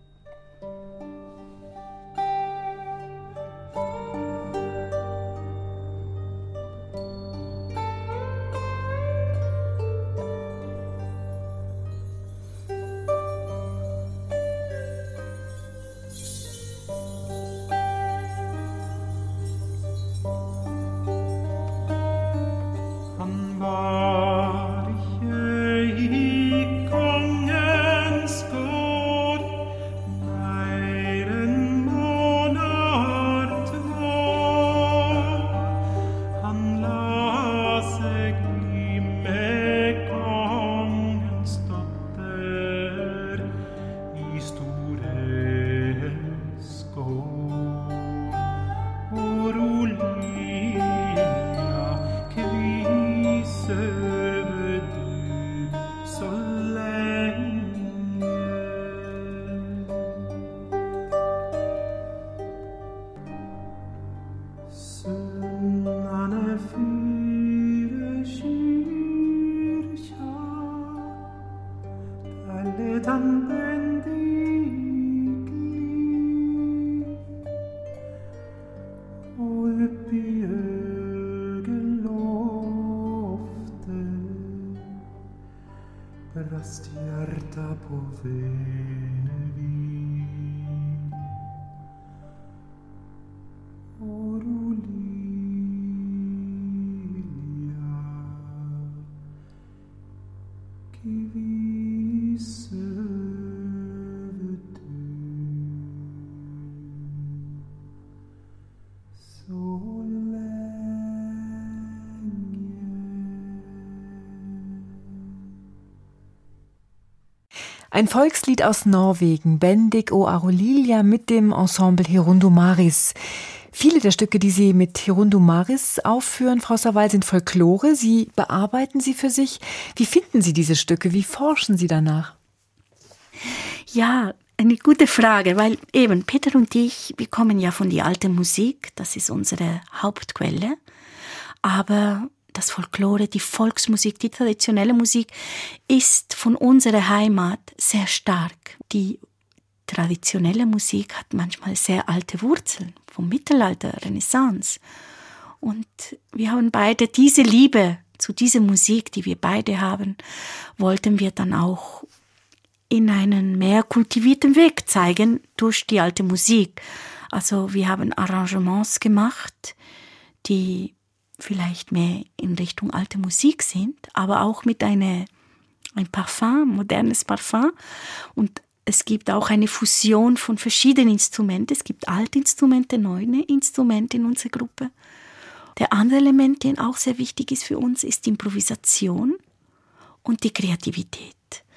Ein Volkslied aus Norwegen, Bendik og Aurelilia mit dem Ensemble Hirundo Maris. Viele der Stücke, die Sie mit Hirundo Maris aufführen, Frau Sawal, sind Folklore. Sie bearbeiten sie für sich. Wie finden Sie diese Stücke? Wie forschen Sie danach? Ja, eine gute Frage, weil eben Peter und ich, wir kommen ja von der alten Musik, das ist unsere Hauptquelle, aber das Folklore, die Volksmusik, die traditionelle Musik ist von unserer Heimat sehr stark. Die traditionelle Musik hat manchmal sehr alte Wurzeln, vom Mittelalter, Renaissance. Und wir haben beide diese Liebe zu dieser Musik, die wir beide haben, wollten wir dann auch in einen mehr kultivierten Weg zeigen durch die alte Musik. Also wir haben Arrangements gemacht, die vielleicht mehr in Richtung alte Musik sind, aber auch mit eine, ein Parfum, modernes Parfum. Und es gibt auch eine Fusion von verschiedenen Instrumenten. Es gibt alte Instrumente, neue Instrumente in unserer Gruppe. Der andere Element, der auch sehr wichtig ist für uns, ist die Improvisation und die Kreativität.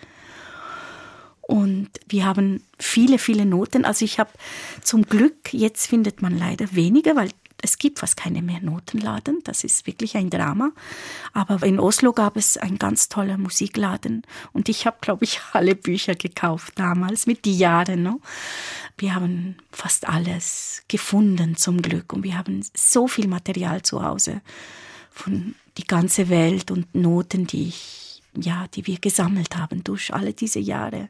Und wir haben viele, viele Noten. Also ich habe zum Glück, jetzt findet man leider weniger, weil es gibt fast keine mehr Notenladen. Das ist wirklich ein Drama. Aber in Oslo gab es einen ganz tollen Musikladen. Und ich habe, glaube ich, alle Bücher gekauft damals, mit den Jahren. No? Wir haben fast alles gefunden, zum Glück. Und wir haben so viel Material zu Hause von die ganze Welt und Noten, die ich, ja, die wir gesammelt haben durch alle diese Jahre.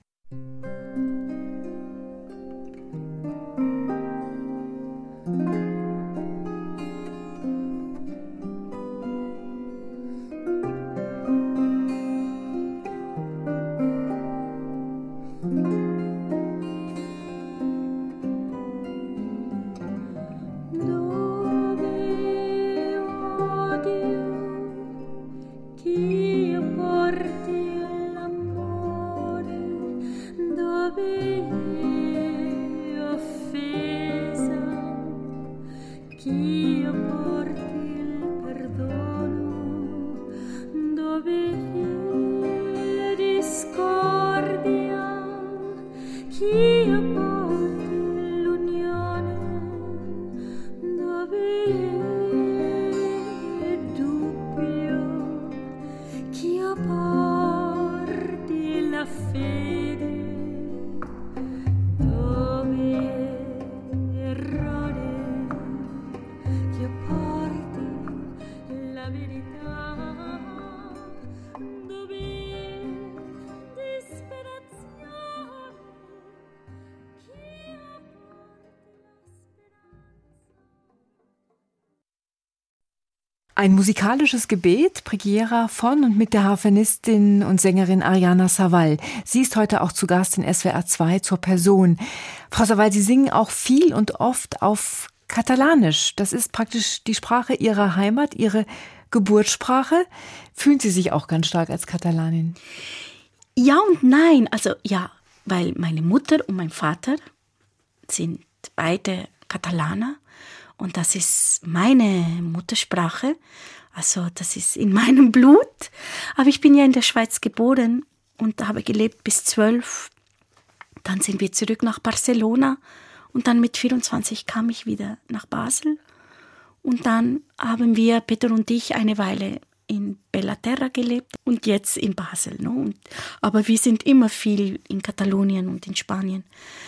Ein musikalisches Gebet, Preghiera von und mit der Harfenistin und Sängerin Ariana Savall. Sie ist heute auch zu Gast in S W R zwei zur Person. Frau Savall, Sie singen auch viel und oft auf Katalanisch. Das ist praktisch die Sprache Ihrer Heimat, Ihre Geburtssprache. Fühlen Sie sich auch ganz stark als Katalanin? Ja und nein. Also ja, weil meine Mutter und mein Vater sind beide Katalaner. Und das ist meine Muttersprache, also das ist in meinem Blut. Aber ich bin ja in der Schweiz geboren und habe gelebt bis zwölf. Dann sind wir zurück nach Barcelona und dann mit vierundzwanzig kam ich wieder nach Basel. Und dann haben wir, Peter und ich, eine Weile in Bellaterra gelebt und jetzt in Basel. Ne? Und, aber wir sind immer viel in Katalonien und in Spanien.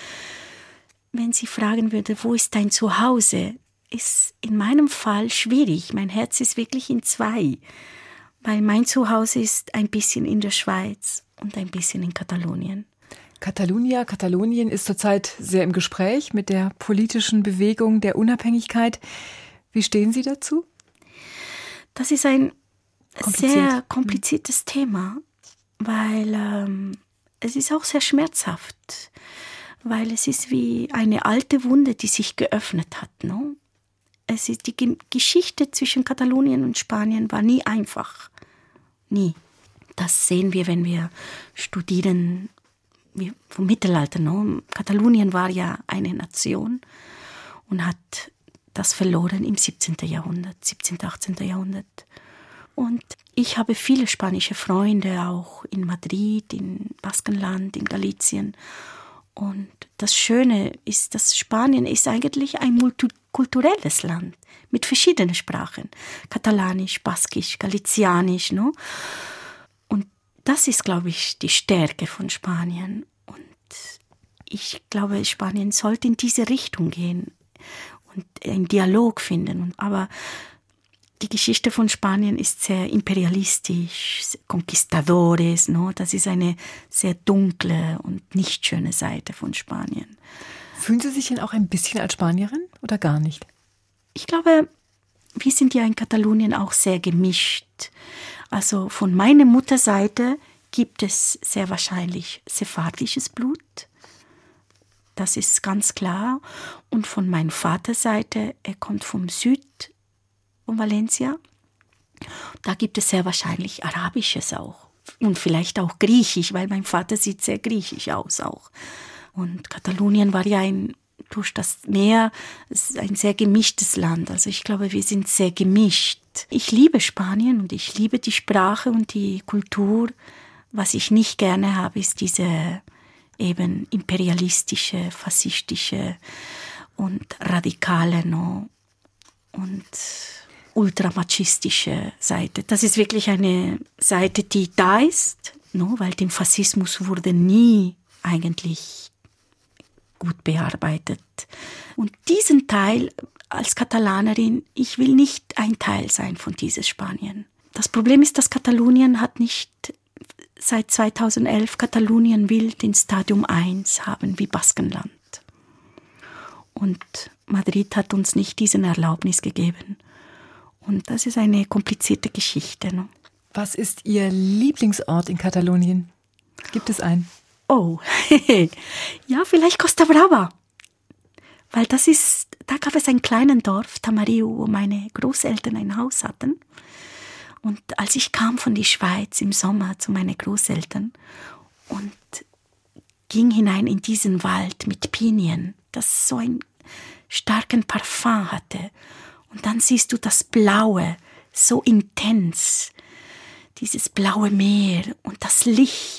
Wenn Sie fragen würde, wo ist dein Zuhause, ist in meinem Fall schwierig. Mein Herz ist wirklich in zwei, weil mein Zuhause ist ein bisschen in der Schweiz und ein bisschen in Katalonien. Catalunya, Katalonien ist zurzeit sehr im Gespräch mit der politischen Bewegung der Unabhängigkeit. Wie stehen Sie dazu? Das ist ein Kompliziert. sehr kompliziertes Thema, weil ähm, es ist auch sehr schmerzhaft, weil es ist wie eine alte Wunde, die sich geöffnet hat, ne? Es ist die Ge- Geschichte zwischen Katalonien und Spanien war nie einfach. Nie. Das sehen wir, wenn wir studieren wie vom Mittelalter. No? Katalonien war ja eine Nation und hat das verloren im siebzehnten Jahrhundert, siebzehnten, achtzehnten Jahrhundert. Und ich habe viele spanische Freunde, auch in Madrid, in Baskenland, in Galicien. Und das Schöne ist, dass Spanien ist eigentlich ein multikulturelles Land mit verschiedenen Sprachen. Katalanisch, Baskisch, Galizianisch. No? Und das ist, glaube ich, die Stärke von Spanien. Und ich glaube, Spanien sollte in diese Richtung gehen und einen Dialog finden. Aber die Geschichte von Spanien ist sehr imperialistisch, Conquistadores, no? Das ist eine sehr dunkle und nicht schöne Seite von Spanien. Fühlen Sie sich denn auch ein bisschen als Spanierin oder gar nicht? Ich glaube, wir sind ja in Katalonien auch sehr gemischt. Also von meiner Mutterseite gibt es sehr wahrscheinlich sephardisches Blut. Das ist ganz klar. Und von meiner Vaterseite, er kommt vom Süd von Valencia. Da gibt es sehr wahrscheinlich Arabisches auch. Und vielleicht auch Griechisch, weil mein Vater sieht sehr griechisch aus auch. Und Katalonien war ja ein, durch das Meer, es ist ein sehr gemischtes Land. Also ich glaube, wir sind sehr gemischt. Ich liebe Spanien und ich liebe die Sprache und die Kultur. Was ich nicht gerne habe, ist diese eben imperialistische, faschistische und radikale, no? Und ultramachistische Seite. Das ist wirklich eine Seite, die da ist, no? Weil der Faschismus wurde nie eigentlich gut bearbeitet. Und diesen Teil als Katalanerin, ich will nicht ein Teil sein von diesem Spanien. Das Problem ist, dass Katalonien hat nicht seit zweitausendelf, Katalonien will den Stadium eins haben wie Baskenland. Und Madrid hat uns nicht diese Erlaubnis gegeben. Und das ist eine komplizierte Geschichte. Ne? Was ist Ihr Lieblingsort in Katalonien? Gibt es einen? Oh, ja, vielleicht Costa Brava. Weil das ist, da gab es ein kleines Dorf, Tamariu, wo meine Großeltern ein Haus hatten. Und als ich kam von der Schweiz im Sommer zu meinen Großeltern und ging hinein in diesen Wald mit Pinien, das so einen starken Parfum hatte. Und dann siehst du das Blaue, so intens, dieses blaue Meer und das Licht.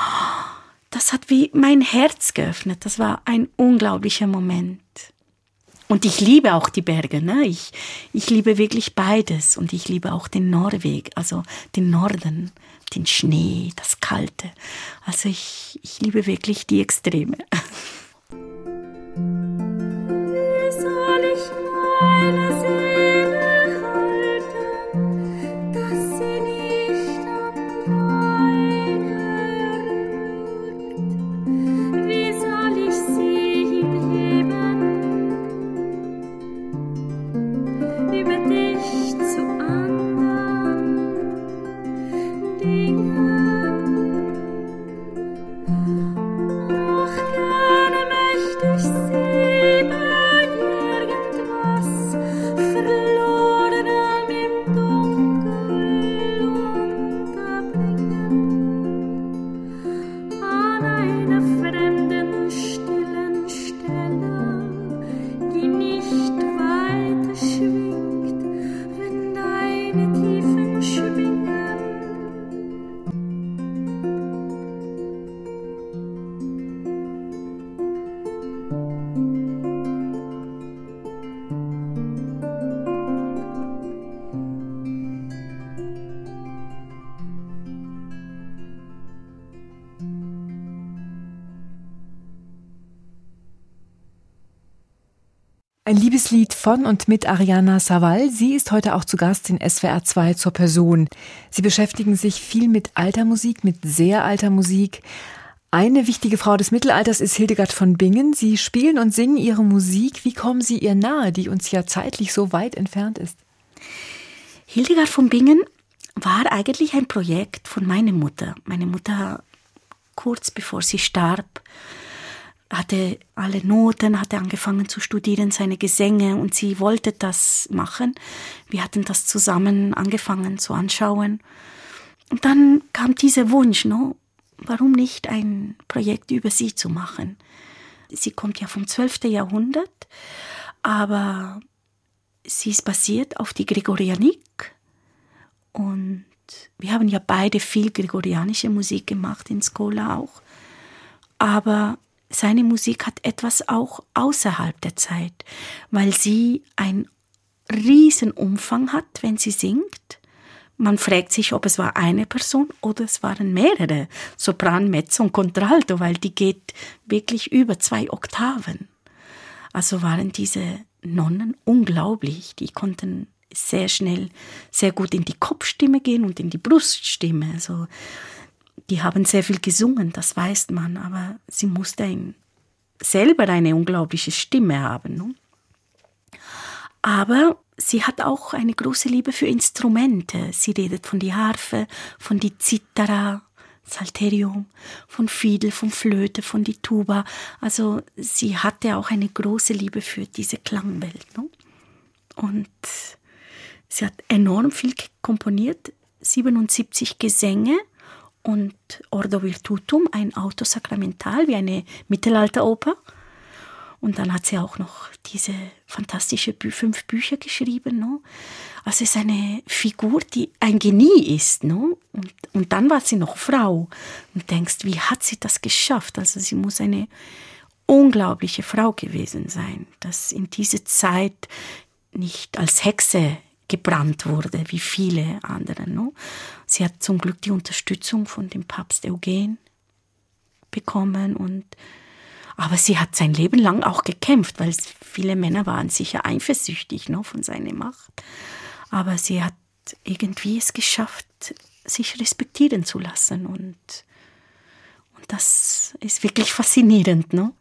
Das hat wie mein Herz geöffnet. Das war ein unglaublicher Moment. Und ich liebe auch die Berge. Ne? Ich, ich liebe wirklich beides. Und ich liebe auch den Norweg, also den Norden, den Schnee, das Kalte. Also ich, ich liebe wirklich die Extreme. Wie soll ich meine Seele halten, dass sie nicht am Weine ruht? Wie soll ich sie heben, über dich zu an? Ein Liebeslied von und mit Ariana Saval. Sie ist heute auch zu Gast in S W R zwei zur Person. Sie beschäftigen sich viel mit alter Musik, mit sehr alter Musik. Eine wichtige Frau des Mittelalters ist Hildegard von Bingen. Sie spielen und singen ihre Musik. Wie kommen Sie ihr nahe, die uns ja zeitlich so weit entfernt ist? Hildegard von Bingen war eigentlich ein Projekt von meiner Mutter. Meine Mutter, kurz bevor sie starb, hatte alle Noten, hatte angefangen zu studieren, seine Gesänge, und sie wollte das machen. Wir hatten das zusammen angefangen zu anschauen. Und dann kam dieser Wunsch, no, warum nicht ein Projekt über sie zu machen? Sie kommt ja vom zwölften Jahrhundert, aber sie ist basiert auf die Gregorianik. Und wir haben ja beide viel gregorianische Musik gemacht, in Schola auch. Aber seine Musik hat etwas auch außerhalb der Zeit, weil sie einen riesen Umfang hat, wenn sie singt. Man fragt sich, ob es war eine Person oder es waren mehrere, Sopran, Mezzo und Contralto, weil die geht wirklich über zwei Oktaven. Also waren diese Nonnen unglaublich, die konnten sehr schnell, sehr gut in die Kopfstimme gehen und in die Bruststimme. Also die haben sehr viel gesungen, das weiß man, aber sie musste ein, selber eine unglaubliche Stimme haben. Ne? Aber sie hat auch eine große Liebe für Instrumente. Sie redet von die Harfe, von die Zithara, Psalterium, von Fiedel, von Flöte, von die Tuba. Also sie hatte auch eine große Liebe für diese Klangwelt. Ne? Und sie hat enorm viel komponiert, siebenundsiebzig Gesänge, und Ordo Virtutum, ein Auto Sacramental, wie eine Mittelalteroper. Und dann hat sie auch noch diese fantastische Bü- fünf Bücher geschrieben. No? Also es ist eine Figur, die ein Genie ist. No? Und, und dann war sie noch Frau. Und denkst, wie hat sie das geschafft? Also sie muss eine unglaubliche Frau gewesen sein, dass in dieser Zeit nicht als Hexe gebrannt wurde, wie viele andere. No? Sie hat zum Glück die Unterstützung von dem Papst Eugen bekommen. Und, aber sie hat sein Leben lang auch gekämpft, weil viele Männer waren sicher eifersüchtig, no, von seiner Macht. Aber sie hat irgendwie es geschafft, sich respektieren zu lassen. Und, und das ist wirklich faszinierend. No?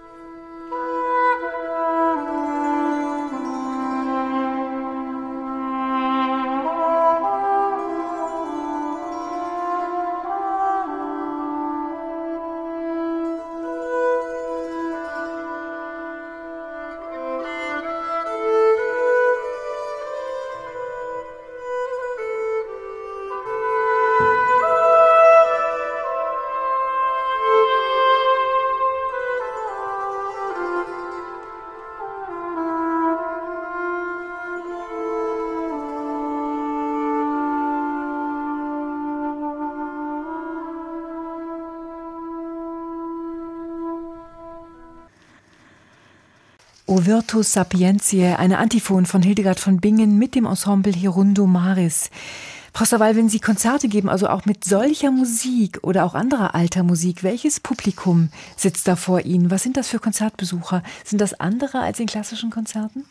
O Virtus Sapientiae, eine Antiphon von Hildegard von Bingen mit dem Ensemble Hirundo Maris. Frau Saval, wenn Sie Konzerte geben, also auch mit solcher Musik oder auch anderer alter Musik, welches Publikum sitzt da vor Ihnen? Was sind das für Konzertbesucher? Sind das andere als in klassischen Konzerten?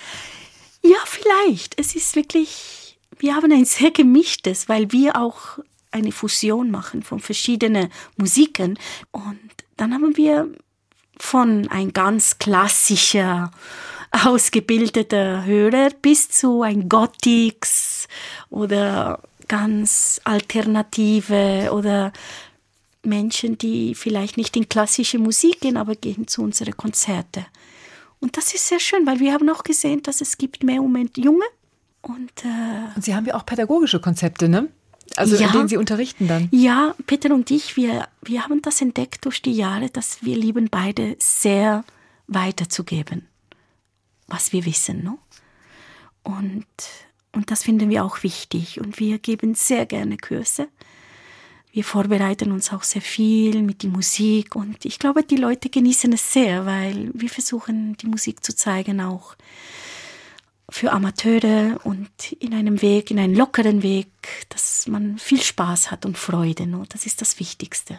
Ja, vielleicht. Es ist wirklich, wir haben ein sehr gemischtes, weil wir auch eine Fusion machen von verschiedenen Musiken. Und dann haben wir von ein ganz klassischer, ausgebildeter Hörer bis zu ein Gothics oder ganz alternative oder Menschen, die vielleicht nicht in klassische Musik gehen, aber gehen zu unseren Konzerten. Und das ist sehr schön, weil wir haben auch gesehen, dass es gibt mehr Moment Junge. Und, äh, und Sie haben ja auch pädagogische Konzepte, ne? Also ja, in denen Sie unterrichten dann? Ja, Peter und ich, wir, wir haben das entdeckt durch die Jahre, dass wir lieben, beide sehr weiterzugeben, was wir wissen. No? Und, und das finden wir auch wichtig. Und wir geben sehr gerne Kurse. Wir vorbereiten uns auch sehr viel mit der Musik. Und ich glaube, die Leute genießen es sehr, weil wir versuchen, die Musik zu zeigen, auch für Amateure und in einem Weg, in einem lockeren Weg, dass man viel Spaß hat und Freude. No? Das ist das Wichtigste.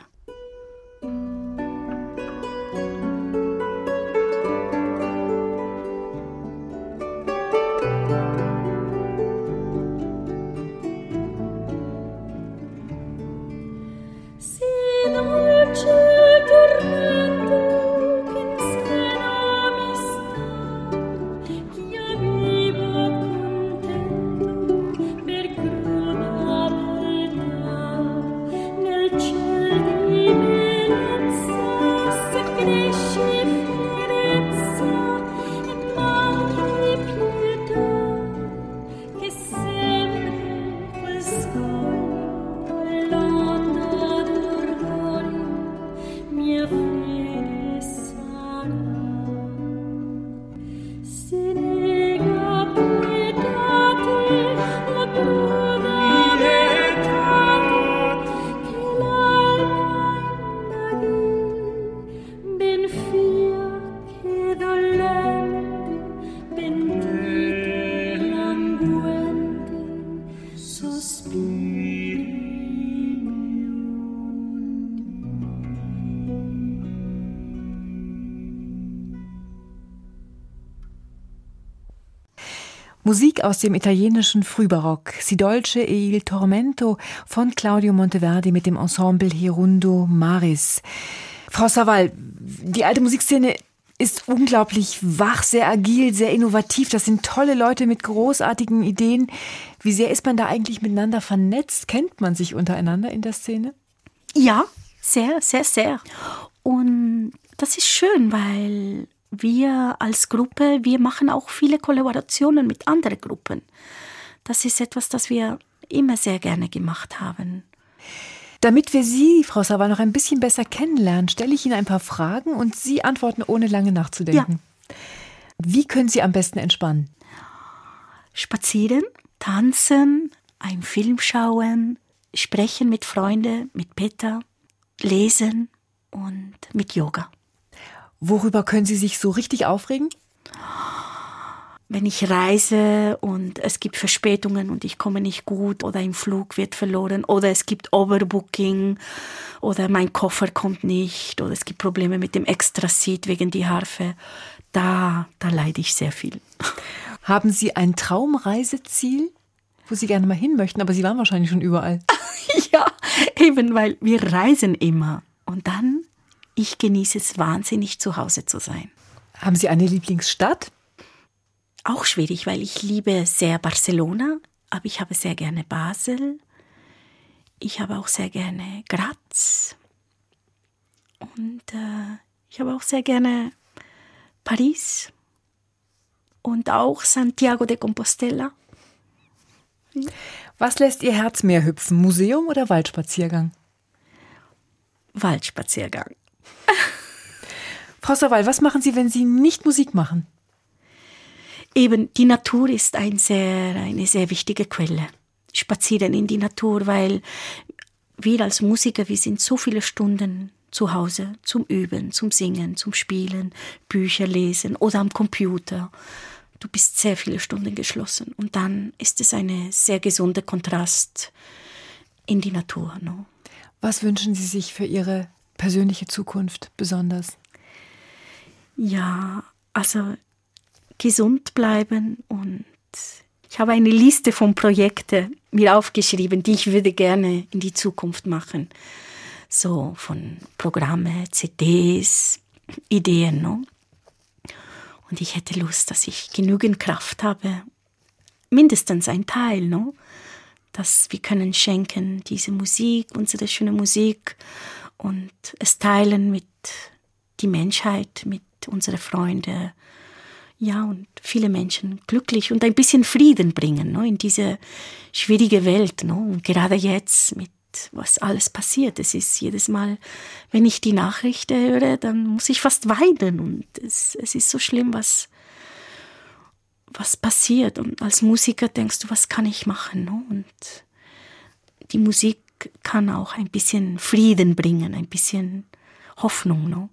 Musik aus dem italienischen Frühbarock, Si dolce e il tormento von Claudio Monteverdi mit dem Ensemble Hirundo Maris. Frau Savall, die alte Musikszene ist unglaublich wach, sehr agil, sehr innovativ. Das sind tolle Leute mit großartigen Ideen. Wie sehr ist man da eigentlich miteinander vernetzt? Kennt man sich untereinander in der Szene? Ja, sehr, sehr, sehr. Und das ist schön, weil wir als Gruppe, wir machen auch viele Kollaborationen mit anderen Gruppen. Das ist etwas, das wir immer sehr gerne gemacht haben. Damit wir Sie, Frau Savall, noch ein bisschen besser kennenlernen, stelle ich Ihnen ein paar Fragen und Sie antworten, ohne lange nachzudenken. Ja. Wie können Sie am besten entspannen? Spazieren, tanzen, einen Film schauen, sprechen mit Freunden, mit Peter, lesen und mit Yoga. Worüber können Sie sich so richtig aufregen? Wenn ich reise und es gibt Verspätungen und ich komme nicht gut oder ein Flug wird verloren oder es gibt Overbooking oder mein Koffer kommt nicht oder es gibt Probleme mit dem Extraseat wegen die Harfe, da, da leide ich sehr viel. Haben Sie ein Traumreiseziel, wo Sie gerne mal hin möchten, aber Sie waren wahrscheinlich schon überall? Ja, eben, weil wir reisen immer und dann ich genieße es wahnsinnig, zu Hause zu sein. Haben Sie eine Lieblingsstadt? Auch schwierig, weil ich liebe sehr Barcelona, aber ich habe sehr gerne Basel. Ich habe auch sehr gerne Graz. Und äh, ich habe auch sehr gerne Paris. Und auch Santiago de Compostela. Was lässt Ihr Herz mehr hüpfen, Museum oder Waldspaziergang? Waldspaziergang. Frau Savall, was machen Sie, wenn Sie nicht Musik machen? Eben, die Natur ist ein sehr, eine sehr wichtige Quelle. Spazieren in die Natur, weil wir als Musiker, wir sind so viele Stunden zu Hause zum Üben, zum Singen, zum Spielen, Bücher lesen oder am Computer. Du bist sehr viele Stunden geschlossen. Und dann ist es ein sehr gesunder Kontrast in die Natur. No? Was wünschen Sie sich für Ihre persönliche Zukunft besonders? Ja, also gesund bleiben und ich habe eine Liste von Projekten mir aufgeschrieben, die ich würde gerne in die Zukunft machen. So von Programme, C Ds, Ideen. No? Und ich hätte Lust, dass ich genügend Kraft habe, mindestens ein Teil, no? Dass wir können schenken, diese Musik, unsere schöne Musik und es teilen mit die Menschheit, mit unseren Freunden, ja, und viele Menschen glücklich und ein bisschen Frieden bringen, no, in diese schwierige Welt, no, und gerade jetzt mit was alles passiert. Es ist jedes Mal, wenn ich die Nachrichten höre, dann muss ich fast weinen und es, es ist so schlimm, was, was passiert. Und als Musiker denkst du, was kann ich machen? No? Und die Musik kann auch ein bisschen Frieden bringen, ein bisschen Hoffnung. No?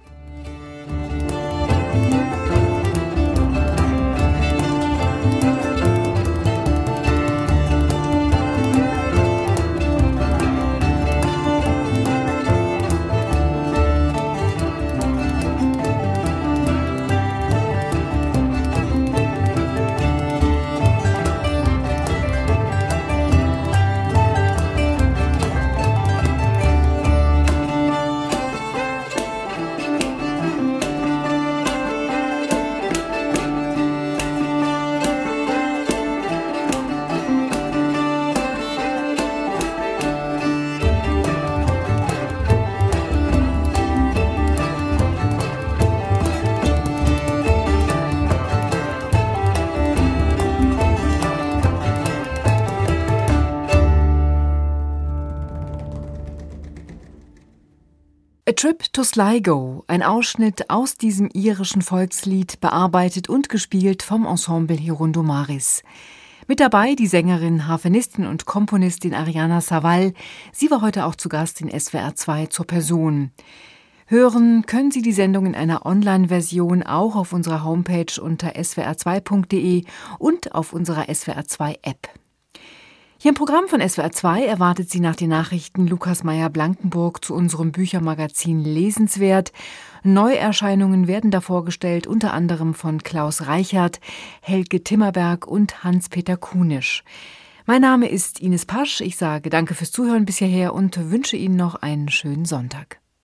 A Trip to Sligo, ein Ausschnitt aus diesem irischen Volkslied, bearbeitet und gespielt vom Ensemble Hirundo Maris. Mit dabei die Sängerin, Harfenistin und Komponistin Ariana Savall. Sie war heute auch zu Gast in S W R zwei zur Person. Hören können Sie die Sendung in einer Online-Version auch auf unserer Homepage unter s w r zwei punkt d e und auf unserer S W R zwei App. Hier im Programm von S W R zwei erwartet Sie nach den Nachrichten Lukas Meyer-Blankenburg zu unserem Büchermagazin Lesenswert. Neuerscheinungen werden da vorgestellt, unter anderem von Klaus Reichert, Helge Timmerberg und Hans-Peter Kunisch. Mein Name ist Ines Pasch. Ich sage danke fürs Zuhören bis hierher und wünsche Ihnen noch einen schönen Sonntag.